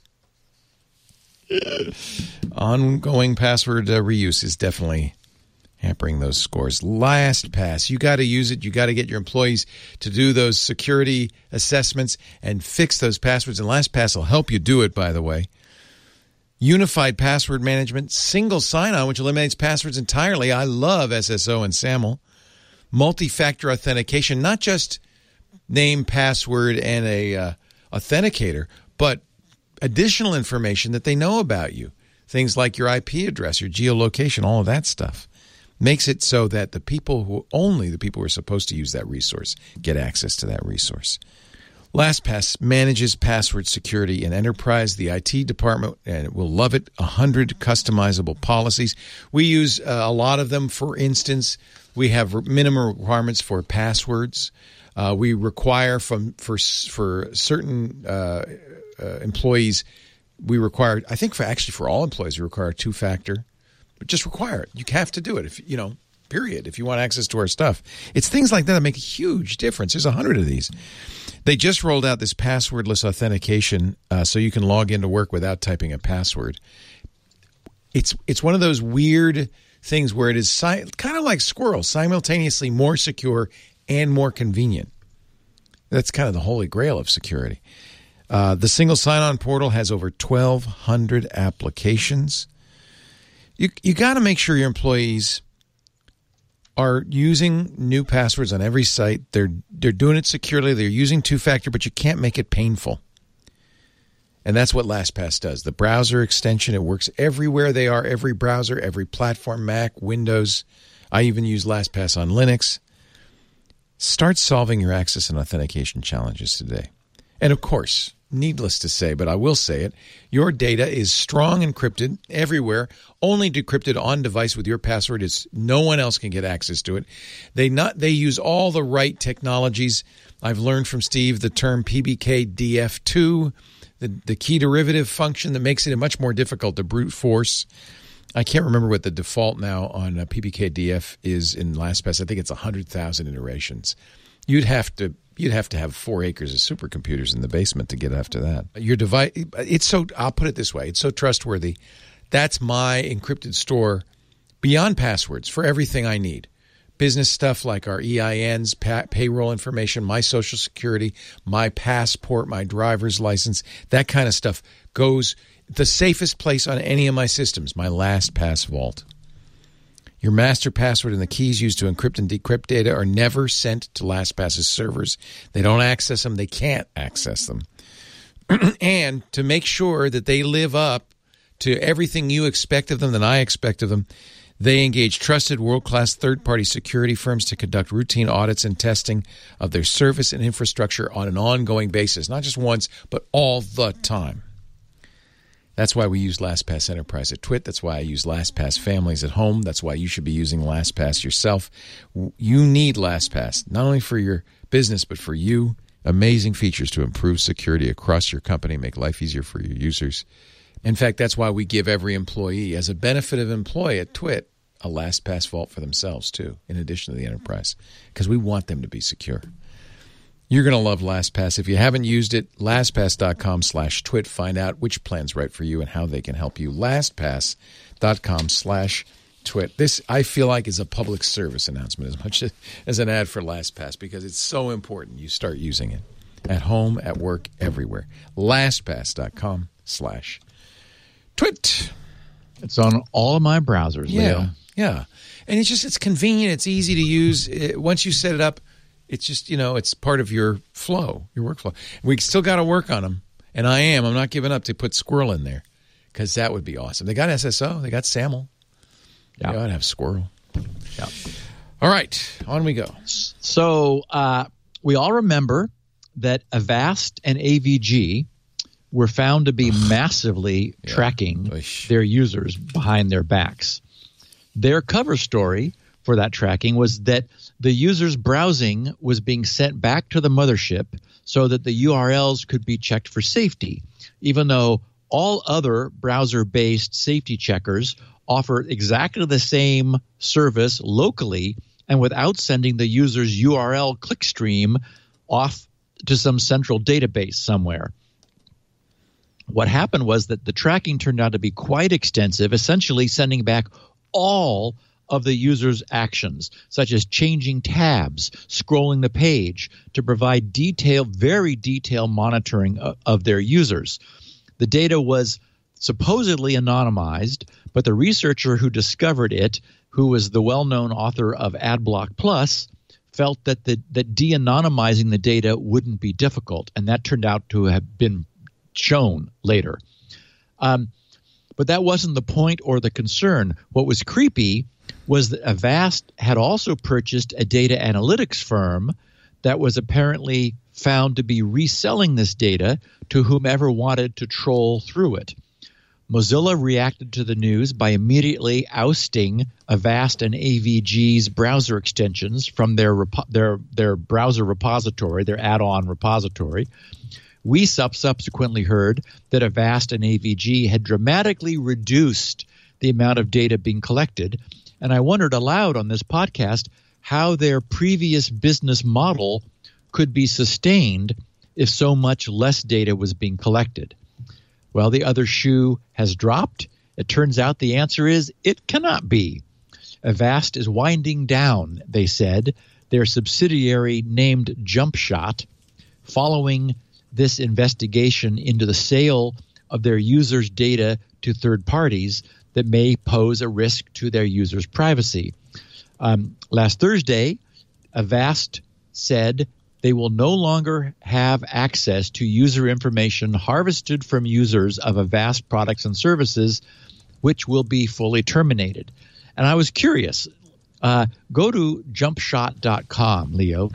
Speaker 1: Ongoing password reuse is definitely hampering those scores. LastPass, you got to use it. You got to get your employees to do those security assessments and fix those passwords. And LastPass will help you do it, by the way. Unified password management, single sign-on, which eliminates passwords entirely. I love SSO and SAML. Multi-factor authentication, not just name, password, and a authenticator, but additional information that they know about you. Things like your IP address, your geolocation, all of that stuff. Makes it so that only the people who are supposed to use that resource get access to that resource. LastPass manages password security in enterprise. The IT department will love it. 100 customizable policies. We use a lot of them. For instance, we have minimum requirements for passwords. We require for certain employees, we require, I think for all employees, we require two-factor. But just require it. You have to do it, period, if you want access to our stuff. It's things like that make a huge difference. There's 100 of these. They just rolled out this passwordless authentication so you can log into work without typing a password. It's one of those weird things where it is kind of like Squirrel, simultaneously more secure and more convenient. That's kind of the holy grail of security. The single sign-on portal has over 1,200 applications. You got to make sure your employees are using new passwords on every site. They're doing it securely. They're using two-factor, but you can't make it painful. And that's what LastPass does. The browser extension, it works everywhere they are, every browser, every platform, Mac, Windows. I even use LastPass on Linux. Start solving your access and authentication challenges today. And of course, needless to say, but I will say it, your data is strong encrypted everywhere, only decrypted on device with your password. No one else can get access to it. They use all the right technologies. I've learned from Steve the term PBKDF2, the key derivative function that makes it much more difficult to brute force. I can't remember what the default now on PBKDF is in LastPass. I think it's 100,000 iterations. You'd have to have 4 acres of supercomputers in the basement to get after that. Your device, I'll put it this way, it's so trustworthy. That's my encrypted store beyond passwords for everything I need. Business stuff like our EINs, payroll information, my Social Security, my passport, my driver's license, that kind of stuff goes the safest place on any of my systems, my LastPass vault. Your master password and the keys used to encrypt and decrypt data are never sent to LastPass's servers. They don't access them. They can't access them. And to make sure that they live up to everything you expect of them, that I expect of them, they engage trusted world-class third-party security firms to conduct routine audits and testing of their service and infrastructure on an ongoing basis, not just once, but all the time. That's why we use LastPass Enterprise at TWiT. That's why I use LastPass Families at home. That's why you should be using LastPass yourself. You need LastPass, not only for your business, but for you. Amazing features to improve security across your company, make life easier for your users. In fact, that's why we give every employee, as a benefit of employee at TWiT, a LastPass vault for themselves, too, in addition to the enterprise, because we want them to be secure. You're going to love LastPass. If you haven't used it, LastPass.com/twit. Find out which plan's right for you and how they can help you. LastPass.com/twit. This, I feel like, is a public service announcement as much as an ad for LastPass because it's so important you start using it at home, at work, everywhere. LastPass.com/twit.
Speaker 4: It's on all of my browsers, Leo.
Speaker 1: Yeah. And it's convenient. It's easy to use. Once you set it up, it's just, it's part of your flow, your workflow. We still got to work on them. And I'm not giving up to put Squirrel in there because that would be awesome. They got SSO. They got SAML. Yeah. They ought to have Squirrel.
Speaker 4: Yeah.
Speaker 1: All right. On we go.
Speaker 4: So we all remember that Avast and AVG were found to be massively tracking their users behind their backs. Their cover story for that tracking was that the user's browsing was being sent back to the mothership so that the URLs could be checked for safety, even though all other browser-based safety checkers offer exactly the same service locally and without sending the user's URL clickstream off to some central database somewhere. What happened was that the tracking turned out to be quite extensive, essentially sending back all of the user's actions, such as changing tabs, scrolling the page, to provide very detailed monitoring of their users. The data was supposedly anonymized, but the researcher who discovered it, who was the well-known author of AdBlock Plus, felt that de-anonymizing the data wouldn't be difficult, and that turned out to have been shown later. But that wasn't the point or the concern. What was creepy was that Avast had also purchased a data analytics firm that was apparently found to be reselling this data to whomever wanted to troll through it. Mozilla reacted to the news by immediately ousting Avast and AVG's browser extensions from their browser repository, their add-on repository. We subsequently heard that Avast and AVG had dramatically reduced the amount of data being collected, and I wondered aloud on this podcast how their previous business model could be sustained if so much less data was being collected. Well, the other shoe has dropped. It turns out the answer is it cannot be. Avast is winding down, they said, their subsidiary named JumpShot, following this investigation into the sale of their users' data to third parties that may pose a risk to their users' privacy. Last Thursday, Avast said they will no longer have access to user information harvested from users of Avast products and services, which will be fully terminated. And I was curious. Go to jumpshot.com, Leo,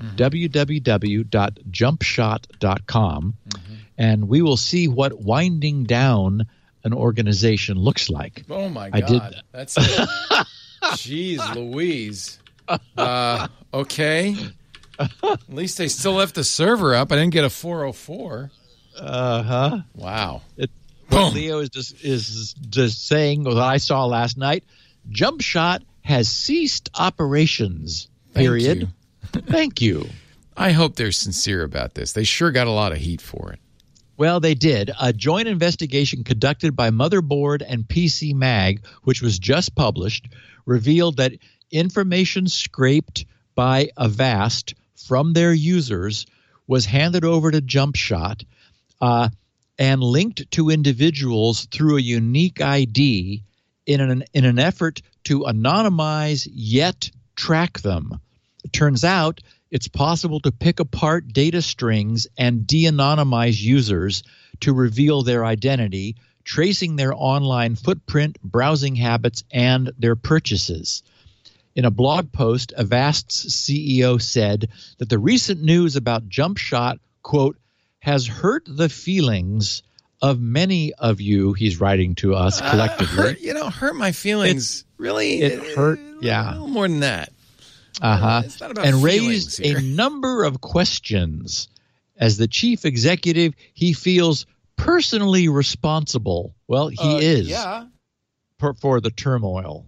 Speaker 4: www.jumpshot.com, and we will see what winding down an organization looks like.
Speaker 1: Oh, my God. That's jeez Louise. Okay. At least they still left the server up. I didn't get a 404. Wow.
Speaker 4: What Leo is just saying, what I saw last night, JumpShot has ceased operations, period. Thank you.
Speaker 1: I hope they're sincere about this. They sure got a lot of heat for it.
Speaker 4: Well, they did. A joint investigation conducted by Motherboard and PC Mag, which was just published, revealed that information scraped by Avast from their users was handed over to JumpShot and linked to individuals through a unique ID in an effort to anonymize yet track them. It turns out it's possible to pick apart data strings and de-anonymize users to reveal their identity, tracing their online footprint, browsing habits, and their purchases. In a blog post, Avast's CEO said that the recent news about JumpShot, quote, has hurt the feelings of many of you, he's writing to us collectively.
Speaker 1: Hurt my feelings. It
Speaker 4: hurt,
Speaker 1: a little more than that. It's not about
Speaker 4: and
Speaker 1: feelings
Speaker 4: raised
Speaker 1: here.
Speaker 4: a number of questions. As the chief executive, he feels personally responsible. Well, he is for the turmoil.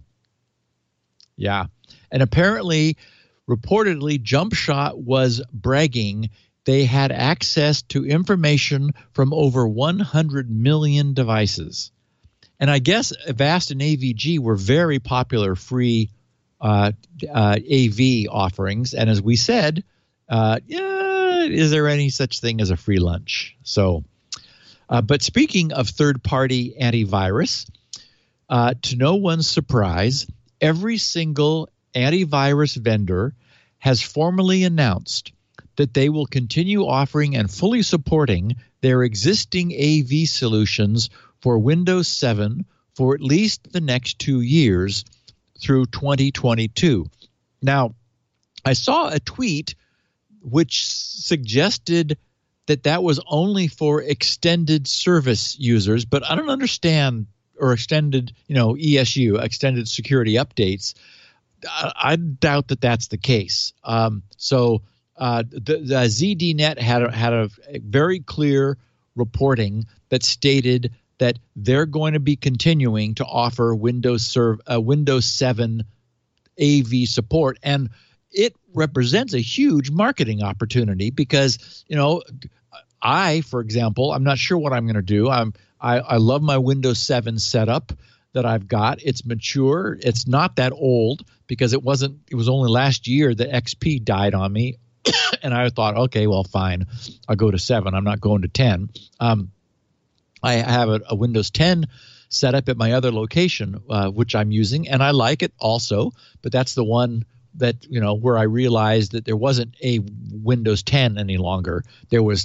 Speaker 4: Yeah. And apparently, reportedly, JumpShot was bragging they had access to information from over 100 million devices. And I guess Avast and AVG were very popular free AV offerings. And as we said, is there any such thing as a free lunch? So, but speaking of third-party antivirus, to no one's surprise, every single antivirus vendor has formally announced that they will continue offering and fully supporting their existing AV solutions for Windows 7 for at least the next 2 years through 2022. Now, I saw a tweet which suggested that was only for extended service users, but I don't understand, or extended, ESU, extended security updates. I doubt that that's the case. So the ZDNet had a very clear reporting that stated that they're going to be continuing to offer Windows 7 AV support, and it represents a huge marketing opportunity because, I, for example, I'm not sure what I'm going to do. I love my Windows 7 setup that I've got. It's mature. It's not that old because it was only last year that XP died on me. And I thought, okay, well, fine. I'll go to 7. I'm not going to 10. I have a Windows 10 setup at my other location, which I'm using, and I like it also. But that's the one that, where I realized that there wasn't a Windows 10 any longer. There was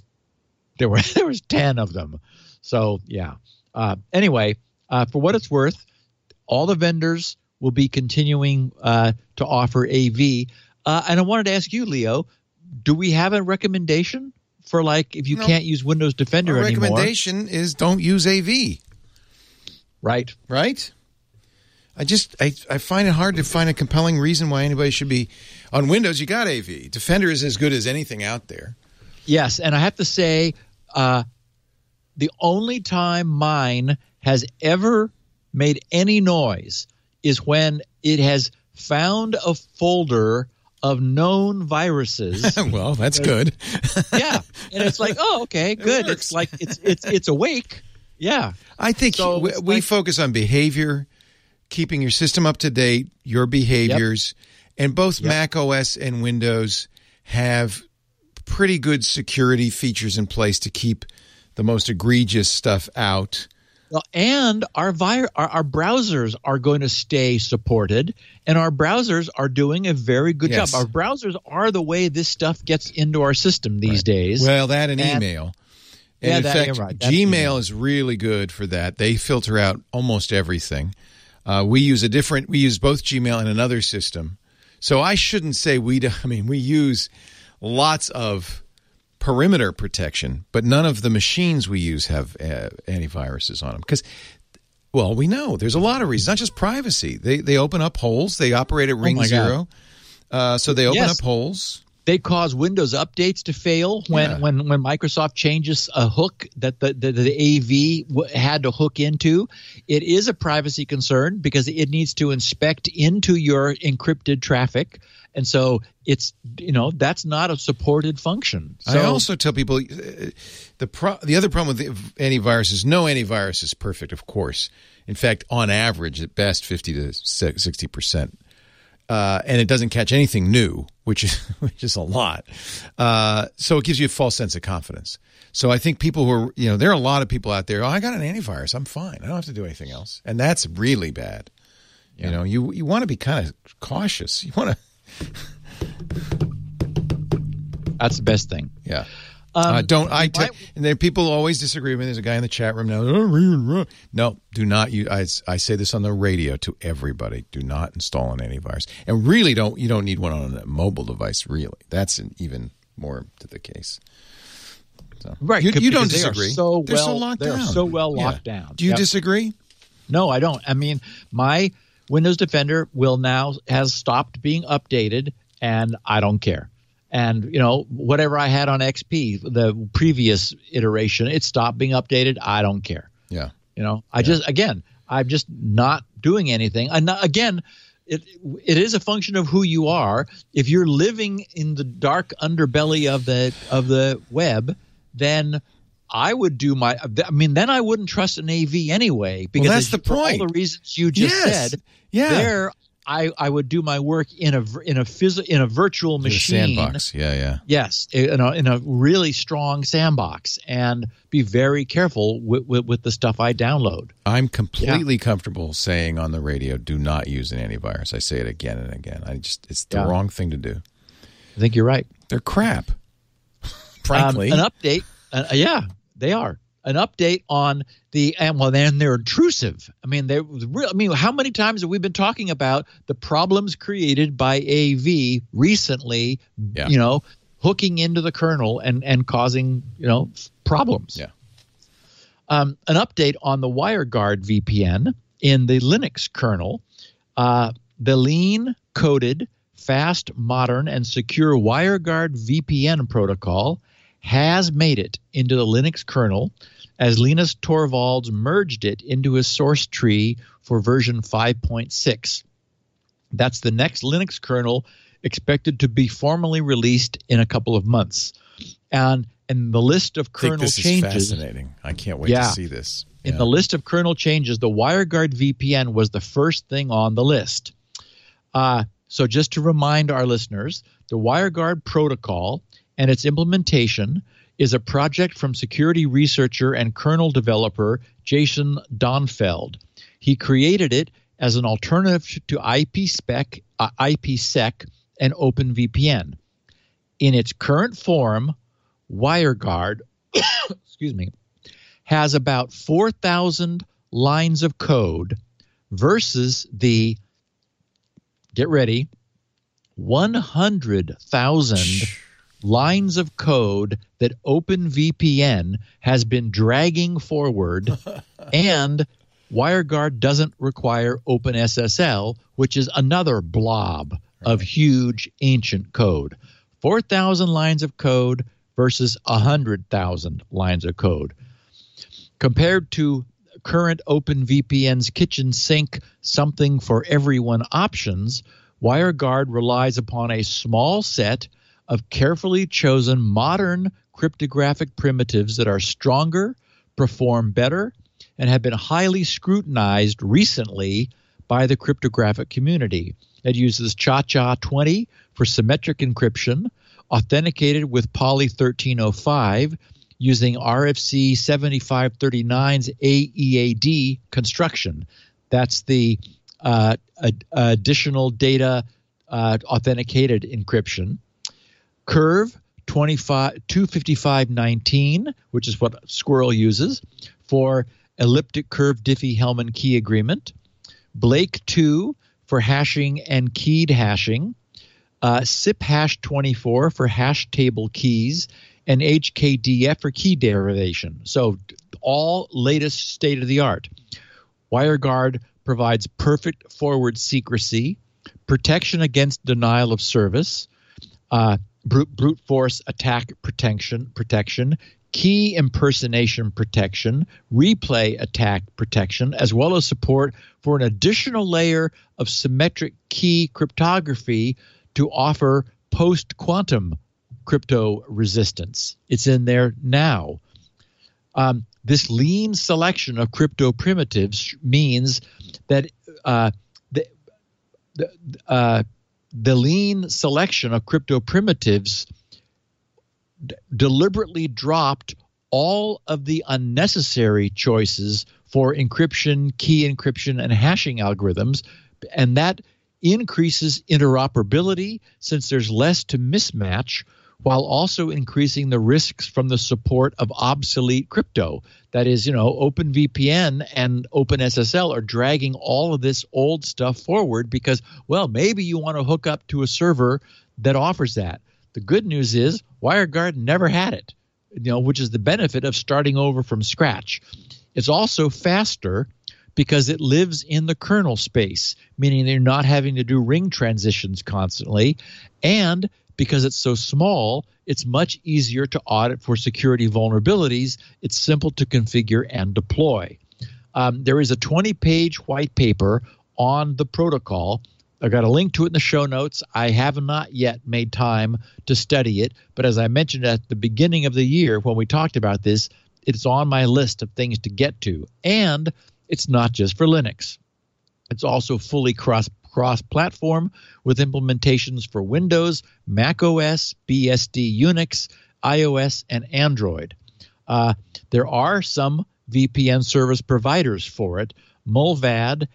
Speaker 4: 10 of them. So, yeah. Anyway, for what it's worth, all the vendors will be continuing to offer AV. And I wanted to ask you, Leo, do we have a recommendation for, if you can't use Windows Defender anymore?
Speaker 1: The recommendation is don't use AV.
Speaker 4: Right.
Speaker 1: Right? I find it hard to find a compelling reason why anybody should be on Windows. You got AV. Defender is as good as anything out there.
Speaker 4: Yes, and I have to say, the only time mine has ever made any noise is when it has found a folder of known viruses.
Speaker 1: Well, that's good.
Speaker 4: Yeah, and it's like, oh, okay, good. It's like it's awake. Yeah,
Speaker 1: I think we focus on behavior, keeping your system up to date, your behaviors, and both Mac OS and Windows have pretty good security features in place to keep the most egregious stuff out.
Speaker 4: Well, and our browsers are going to stay supported, and our browsers are doing a very good job. Our browsers are the way this stuff gets into our system these days.
Speaker 1: Well, that and email. And in fact, Gmail is really good for that. They filter out almost everything. We use both Gmail and another system. So I shouldn't say we use lots of perimeter protection, but none of the machines we use have antiviruses on them. Because, well, we know there's a lot of reasons, not just privacy. They open up holes. They operate at ring zero. So they open up holes.
Speaker 4: They cause Windows updates to fail when Microsoft changes a hook that the AV had to hook into. It is a privacy concern because it needs to inspect into your encrypted traffic. And so it's, that's not a supported function. So,
Speaker 1: I also tell people the other problem with antivirus is no antivirus is perfect, of course. In fact, on average, at best, 50 to 60%. And it doesn't catch anything new, which is a lot. So it gives you a false sense of confidence. So I think people who are, there are a lot of people out there, I got an antivirus, I'm fine. I don't have to do anything else. And that's really bad. Yeah. You want to be kind of cautious. You want to.
Speaker 4: That's the best thing.
Speaker 1: Yeah. And there people always disagree with me. There's a guy in the chat room now. No, do not use. I say this on the radio to everybody. Do not install an antivirus, and really you don't need one on a mobile device. Really, that's even more to the case. So,
Speaker 4: right?
Speaker 1: You don't disagree.
Speaker 4: They're so well locked down.
Speaker 1: Do you disagree?
Speaker 4: No, I don't. I mean, my Windows Defender has stopped being updated, and I don't care. And, whatever I had on XP, the previous iteration, it stopped being updated. I don't care.
Speaker 1: Yeah.
Speaker 4: I'm just not doing anything. And again, it is a function of who you are. If you're living in the dark underbelly of the web, then I would do then I wouldn't trust an AV anyway, because
Speaker 1: that's the point.
Speaker 4: For all the reasons you just said.
Speaker 1: Yeah.
Speaker 4: There, I would do my work in a virtual machine,
Speaker 1: sandbox. Yeah.
Speaker 4: Yes, in a really strong sandbox, and be very careful with the stuff I download.
Speaker 1: I'm completely comfortable saying on the radio, do not use an antivirus. I say it again and again. It's the wrong thing to do.
Speaker 4: I think you're right.
Speaker 1: They're crap. Frankly,
Speaker 4: an update. They are. An update on and they're intrusive. I mean, how many times have we been talking about the problems created by AV recently?
Speaker 1: Yeah.
Speaker 4: Hooking into the kernel and causing problems.
Speaker 1: Yeah.
Speaker 4: An update on the WireGuard VPN in the Linux kernel. The lean, coded, fast, modern, and secure WireGuard VPN protocol has made it into the Linux kernel, as Linus Torvalds merged it into his source tree for version 5.6. That's the next Linux kernel, expected to be formally released in a couple of months. And the list of kernel
Speaker 1: this
Speaker 4: changes
Speaker 1: is fascinating. I can't wait to see this. Yeah.
Speaker 4: In the list of kernel changes, the WireGuard VPN was the first thing on the list. So just to remind our listeners, the WireGuard protocol and its implementation is a project from security researcher and kernel developer Jason Donfeld. He created it as an alternative to IPsec and OpenVPN. In its current form, WireGuard has about 4,000 lines of code versus the, get ready, 100,000 lines of code that OpenVPN has been dragging forward, and WireGuard doesn't require OpenSSL, which is another blob of huge ancient code. 4,000 lines of code versus 100,000 lines of code. Compared to current OpenVPN's kitchen sink something for everyone options, WireGuard relies upon a small set of carefully chosen modern cryptographic primitives that are stronger, perform better, and have been highly scrutinized recently by the cryptographic community. It uses ChaCha20 for symmetric encryption, authenticated with Poly 1305 using RFC 7539's AEAD construction. That's the additional data authenticated encryption. Curve 25519, which is what Squirrel uses for elliptic curve Diffie-Hellman key agreement. Blake 2 for hashing and keyed hashing. SIP#24 for hash table keys, and HKDF for key derivation. So all latest state of the art. WireGuard provides perfect forward secrecy, protection against denial of service, brute force attack protection, key impersonation protection, replay attack protection, as well as support for an additional layer of symmetric key cryptography to offer post-quantum crypto resistance. It's in there now. This lean selection of crypto primitives means that the lean selection of crypto primitives deliberately dropped all of the unnecessary choices for encryption, key encryption, and hashing algorithms, and that increases interoperability since there's less to mismatch, while also increasing the risks from the support of obsolete crypto. That is, OpenVPN and OpenSSL are dragging all of this old stuff forward because, well, maybe you want to hook up to a server that offers that. The good news is WireGuard never had it, which is the benefit of starting over from scratch. It's also faster because it lives in the kernel space, meaning you're not having to do ring transitions constantly, and because it's so small, it's much easier to audit for security vulnerabilities. It's simple to configure and deploy. There is a 20-page white paper on the protocol I've got a link to it in the show notes. I have not yet made time to study it, but as I mentioned at the beginning of the year when we talked about this, it's on my list of things to get to. And it's not just for Linux. It's also fully cross-platform with implementations for Windows, Mac OS, BSD Unix, iOS, and Android. There are some VPN service providers for it. Mullvad,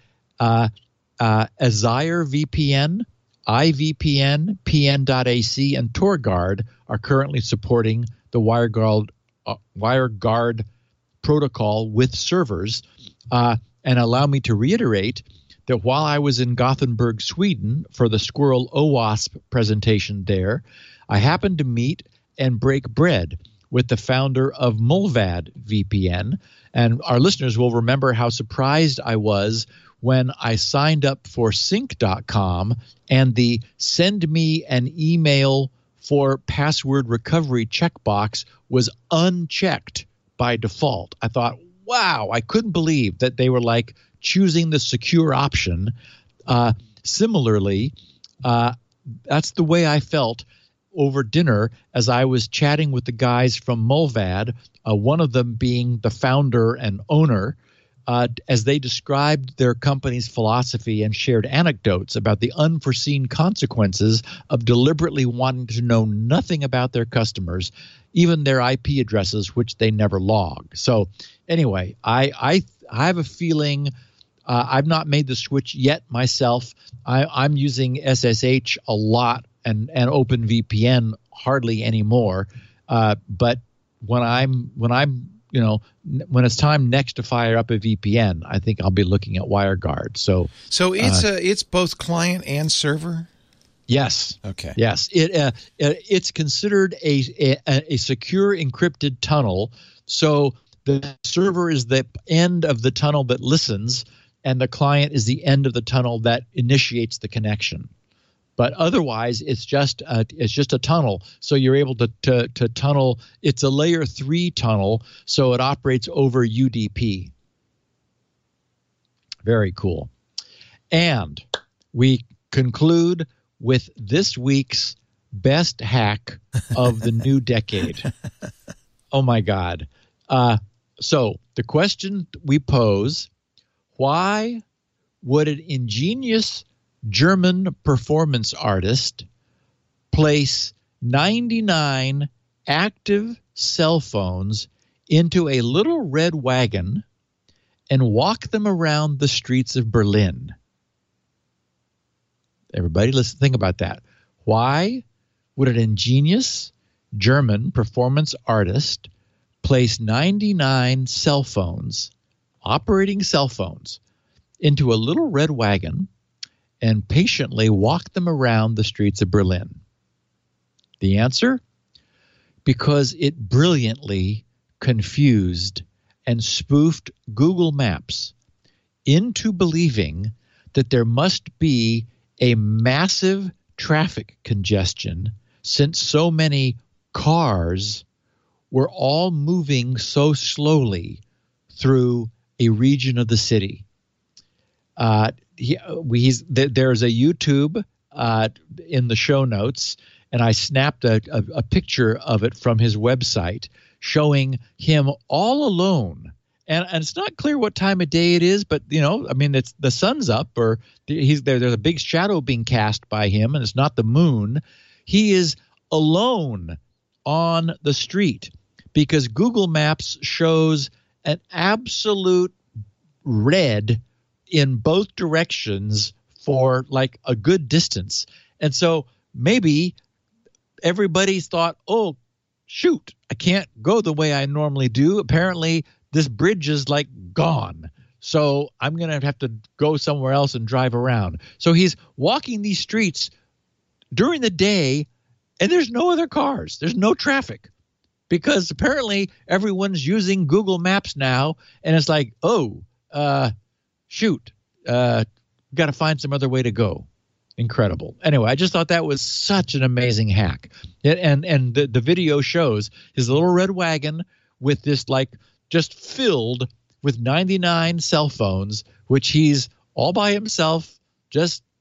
Speaker 4: Azire VPN, iVPN, PN.AC, and TorGuard are currently supporting the WireGuard protocol with servers. And allow me to reiterate that while I was in Gothenburg, Sweden for the Squirrel OWASP presentation there, I happened to meet and break bread with the founder of Mullvad VPN. And our listeners will remember how surprised I was when I signed up for sync.com and the send me an email for password recovery checkbox was unchecked by default. I thought, wow, I couldn't believe that they were like choosing the secure option. Similarly, that's the way I felt over dinner as I was chatting with the guys from Mullvad, one of them being the founder and owner, as they described their company's philosophy and shared anecdotes about the unforeseen consequences of deliberately wanting to know nothing about their customers, even their IP addresses, which they never log. So anyway, I have a feeling I've not made the switch yet myself. I'm using SSH a lot and OpenVPN hardly anymore. But when it's time next to fire up a VPN, I think I'll be looking at WireGuard. So
Speaker 1: it's both client and server?
Speaker 4: Yes.
Speaker 1: Okay.
Speaker 4: Yes. It's considered a secure encrypted tunnel. So the server is the end of the tunnel that listens, and the client is the end of the tunnel that initiates the connection. But otherwise, it's just a tunnel. So you're able to tunnel. It's a layer 3 tunnel, so it operates over UDP. Very cool. And we conclude with this week's best hack of the new decade. Oh my God! So the question we pose: why would an ingenious German performance artist place 99 active cell phones into a little red wagon and walk them around the streets of Berlin? Everybody, listen, think about that. Why would an ingenious German performance artist place 99 cell phones, operating cell phones, into a little red wagon and patiently walk them around the streets of Berlin? The answer? Because it brilliantly confused and spoofed Google Maps into believing that there must be a massive traffic congestion since so many cars were all moving so slowly through a region of the city. There's a YouTube in the show notes, and I snapped a picture of it from his website showing him all alone. And it's not clear what time of day it is, but it's the sun's up, or he's there. There's a big shadow being cast by him, and it's not the moon. He is alone on the street because Google Maps shows an absolute red in both directions for like a good distance. And so maybe everybody's thought, oh, shoot, I can't go the way I normally do. Apparently, this bridge is like gone. So I'm going to have to go somewhere else and drive around. So he's walking these streets during the day, and there's no other cars. There's no traffic because apparently everyone's using Google Maps now. And it's like, shoot, got to find some other way to go. Incredible. Anyway, I just thought that was such an amazing hack. And the video shows his little red wagon with this just filled with 99 cell phones, which he's all by himself, just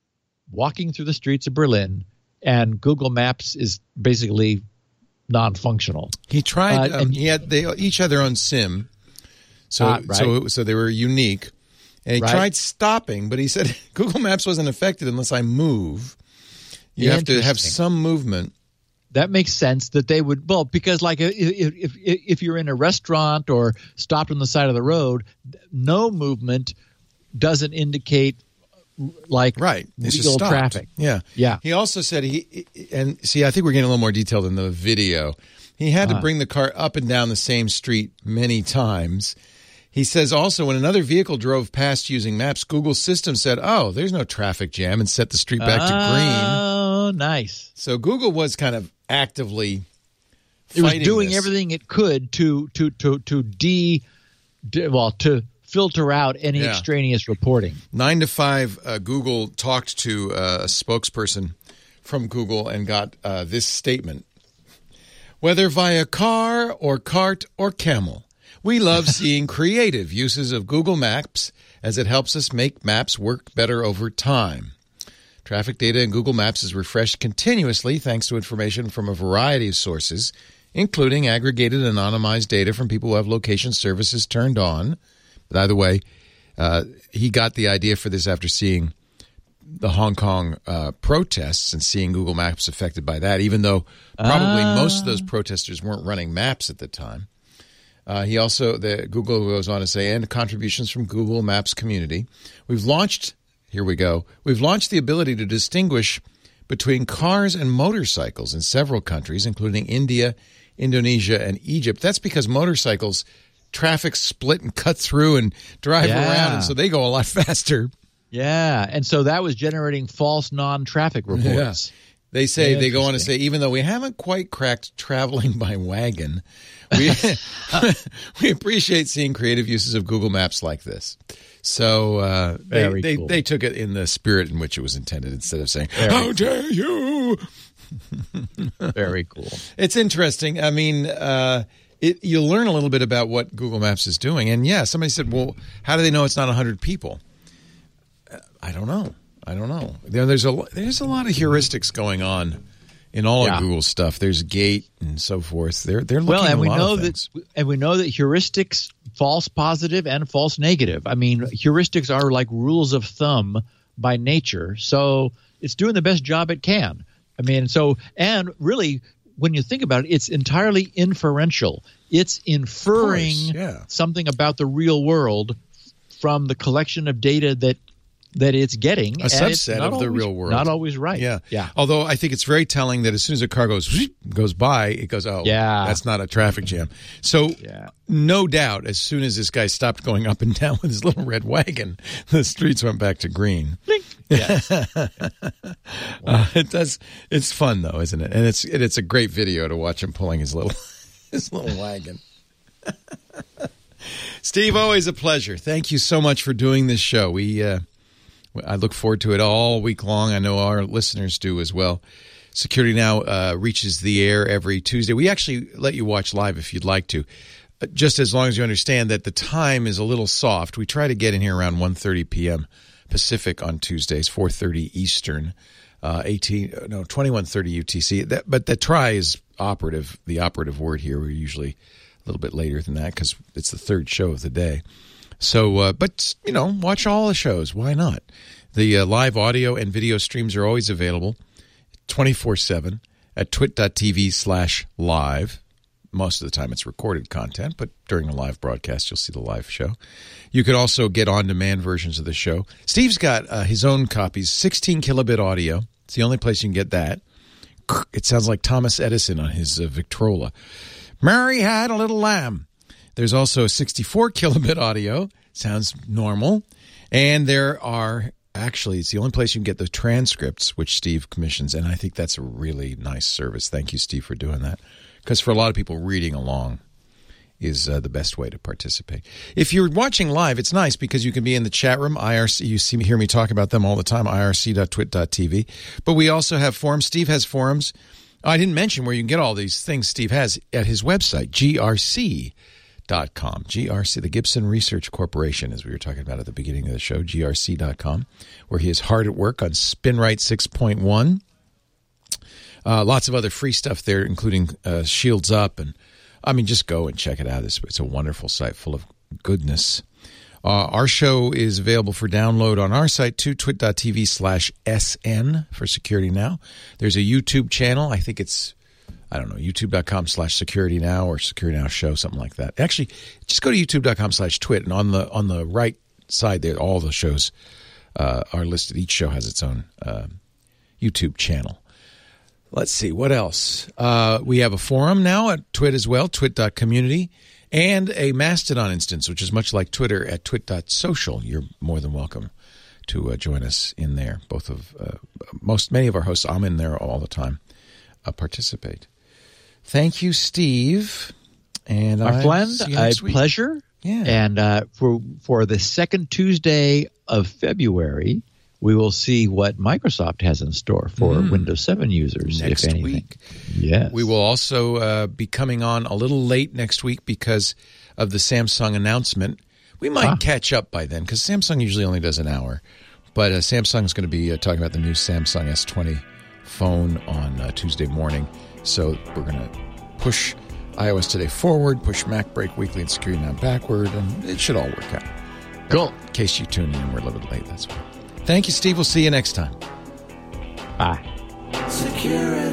Speaker 4: walking through the streets of Berlin, and Google Maps is basically non-functional.
Speaker 1: He tried. They each had their own SIM, so they were unique. And he tried stopping, but he said Google Maps wasn't affected unless I move. You have to have some movement.
Speaker 4: That makes sense that they would, well, because like if you're in a restaurant or stopped on the side of the road, no movement doesn't indicate like legal traffic.
Speaker 1: Yeah. He also said I think we're getting a little more detailed in the video. He had to bring the car up and down the same street many times. He says also when another vehicle drove past using maps, Google's system said, "Oh, there's no traffic jam," and set the street back to green.
Speaker 4: Oh, nice.
Speaker 1: So Google was kind of actively
Speaker 4: it was doing
Speaker 1: this.
Speaker 4: Everything it could to filter out any extraneous reporting.
Speaker 1: 9 to 5, Google talked to a spokesperson from Google and got this statement. Whether via car or cart or camel, we love seeing creative uses of Google Maps as it helps us make maps work better over time. Traffic data in Google Maps is refreshed continuously thanks to information from a variety of sources, including aggregated anonymized data from people who have location services turned on. By the way, he got the idea for this after seeing the Hong Kong protests and seeing Google Maps affected by that, even though probably most of those protesters weren't running maps at the time. Google goes on to say, and contributions from Google Maps community. We've launched the ability to distinguish between cars and motorcycles in several countries, including India, Indonesia, and Egypt. That's because motorcycles, traffic split and cut through and drive around, and so they go a lot faster.
Speaker 4: Yeah, and so that was generating false non-traffic reports. Yeah.
Speaker 1: They say, they go on to say, even though we haven't quite cracked traveling by wagon, we appreciate seeing creative uses of Google Maps like this. So they took it in the spirit in which it was intended instead of saying, how dare you?
Speaker 4: Very cool.
Speaker 1: It's interesting. I mean, you'll learn a little bit about what Google Maps is doing. And somebody said, well, how do they know it's not 100 people? I don't know. There's a lot of heuristics going on in all of Google's stuff. There's Gate and so forth. They're looking at a lot of things.
Speaker 4: And we know that heuristics, false positive and false negative. I mean, heuristics are like rules of thumb by nature. So it's doing the best job it can. I mean, and really, when you think about it, it's entirely inferential. It's inferring something about the real world from the collection of data that it's getting.
Speaker 1: A subset of the real world.
Speaker 4: Not always right.
Speaker 1: Yeah. Although I think it's very telling that as soon as a car goes by, it goes, that's not a traffic jam. So no doubt, as soon as this guy stopped going up and down with his little red wagon, the streets went back to green.
Speaker 4: Yeah.
Speaker 1: It does. It's fun though, isn't it? And it's a great video to watch him pulling his little wagon. Steve, always a pleasure. Thank you so much for doing this show. I look forward to it all week long. I know our listeners do as well. Security Now reaches the air every Tuesday. We actually let you watch live if you'd like to, just as long as you understand that the time is a little soft. We try to get in here around 1:30 p.m. Pacific on Tuesdays, 4:30 Eastern, 21:30 UTC. But the try is operative. The operative word here. We're usually a little bit later than that because it's the third show of the day. So, but, watch all the shows. Why not? The live audio and video streams are always available 24/7 at twit.tv/live. Most of the time it's recorded content, but during a live broadcast, you'll see the live show. You could also get on-demand versions of the show. Steve's got his own copies, 16 kilobit audio. It's the only place you can get that. It sounds like Thomas Edison on his Victrola. Mary had a little lamb. There's also 64 kilobit audio. Sounds normal. And there are, actually, it's the only place you can get the transcripts, which Steve commissions. And I think that's a really nice service. Thank you, Steve, for doing that. Because for a lot of people, reading along is the best way to participate. If you're watching live, it's nice because you can be in the chat room. IRC, you hear me talk about them all the time, irc.twit.tv. But we also have forums. Steve has forums. I didn't mention where you can get all these things Steve has at his website, grc.twit.tv. GRC, the Gibson Research Corporation, as we were talking about at the beginning of the show, grc.com, where he is hard at work on SpinRite 6.1. Lots of other free stuff there, including Shields Up. And just go and check it out. It's a wonderful site full of goodness. Our show is available for download on our site, too, twit.tv/SN for Security Now. There's a YouTube channel. I think it's, youtube.com/SecurityNow or Security Now Show, something like that. Actually, just go to youtube.com/twit, and on the right side there, all the shows are listed. Each show has its own YouTube channel. Let's see, what else? We have a forum now at Twit as well, twit.community, and a Mastodon instance, which is much like Twitter, at twit.social. You're more than welcome to join us in there. Many of our hosts, I'm in there all the time, participate. Thank you, Steve. And
Speaker 4: my friend, a pleasure.
Speaker 1: Yeah.
Speaker 4: And for the second Tuesday of February, we will see what Microsoft has in store for Windows 7 users,
Speaker 1: next
Speaker 4: if anything.
Speaker 1: Week.
Speaker 4: Yes.
Speaker 1: We will also be coming on a little late next week because of the Samsung announcement. We might catch up by then because Samsung usually only does an hour. But Samsung is going to be talking about the new Samsung S20 phone on Tuesday morning. So we're going to push iOS Today forward, push Mac Break Weekly and Security Now backward, and it should all work out.
Speaker 4: Cool.
Speaker 1: In case you tune in, we're a little bit late, that's why. Thank you, Steve. We'll see you next time.
Speaker 4: Bye.
Speaker 2: Security.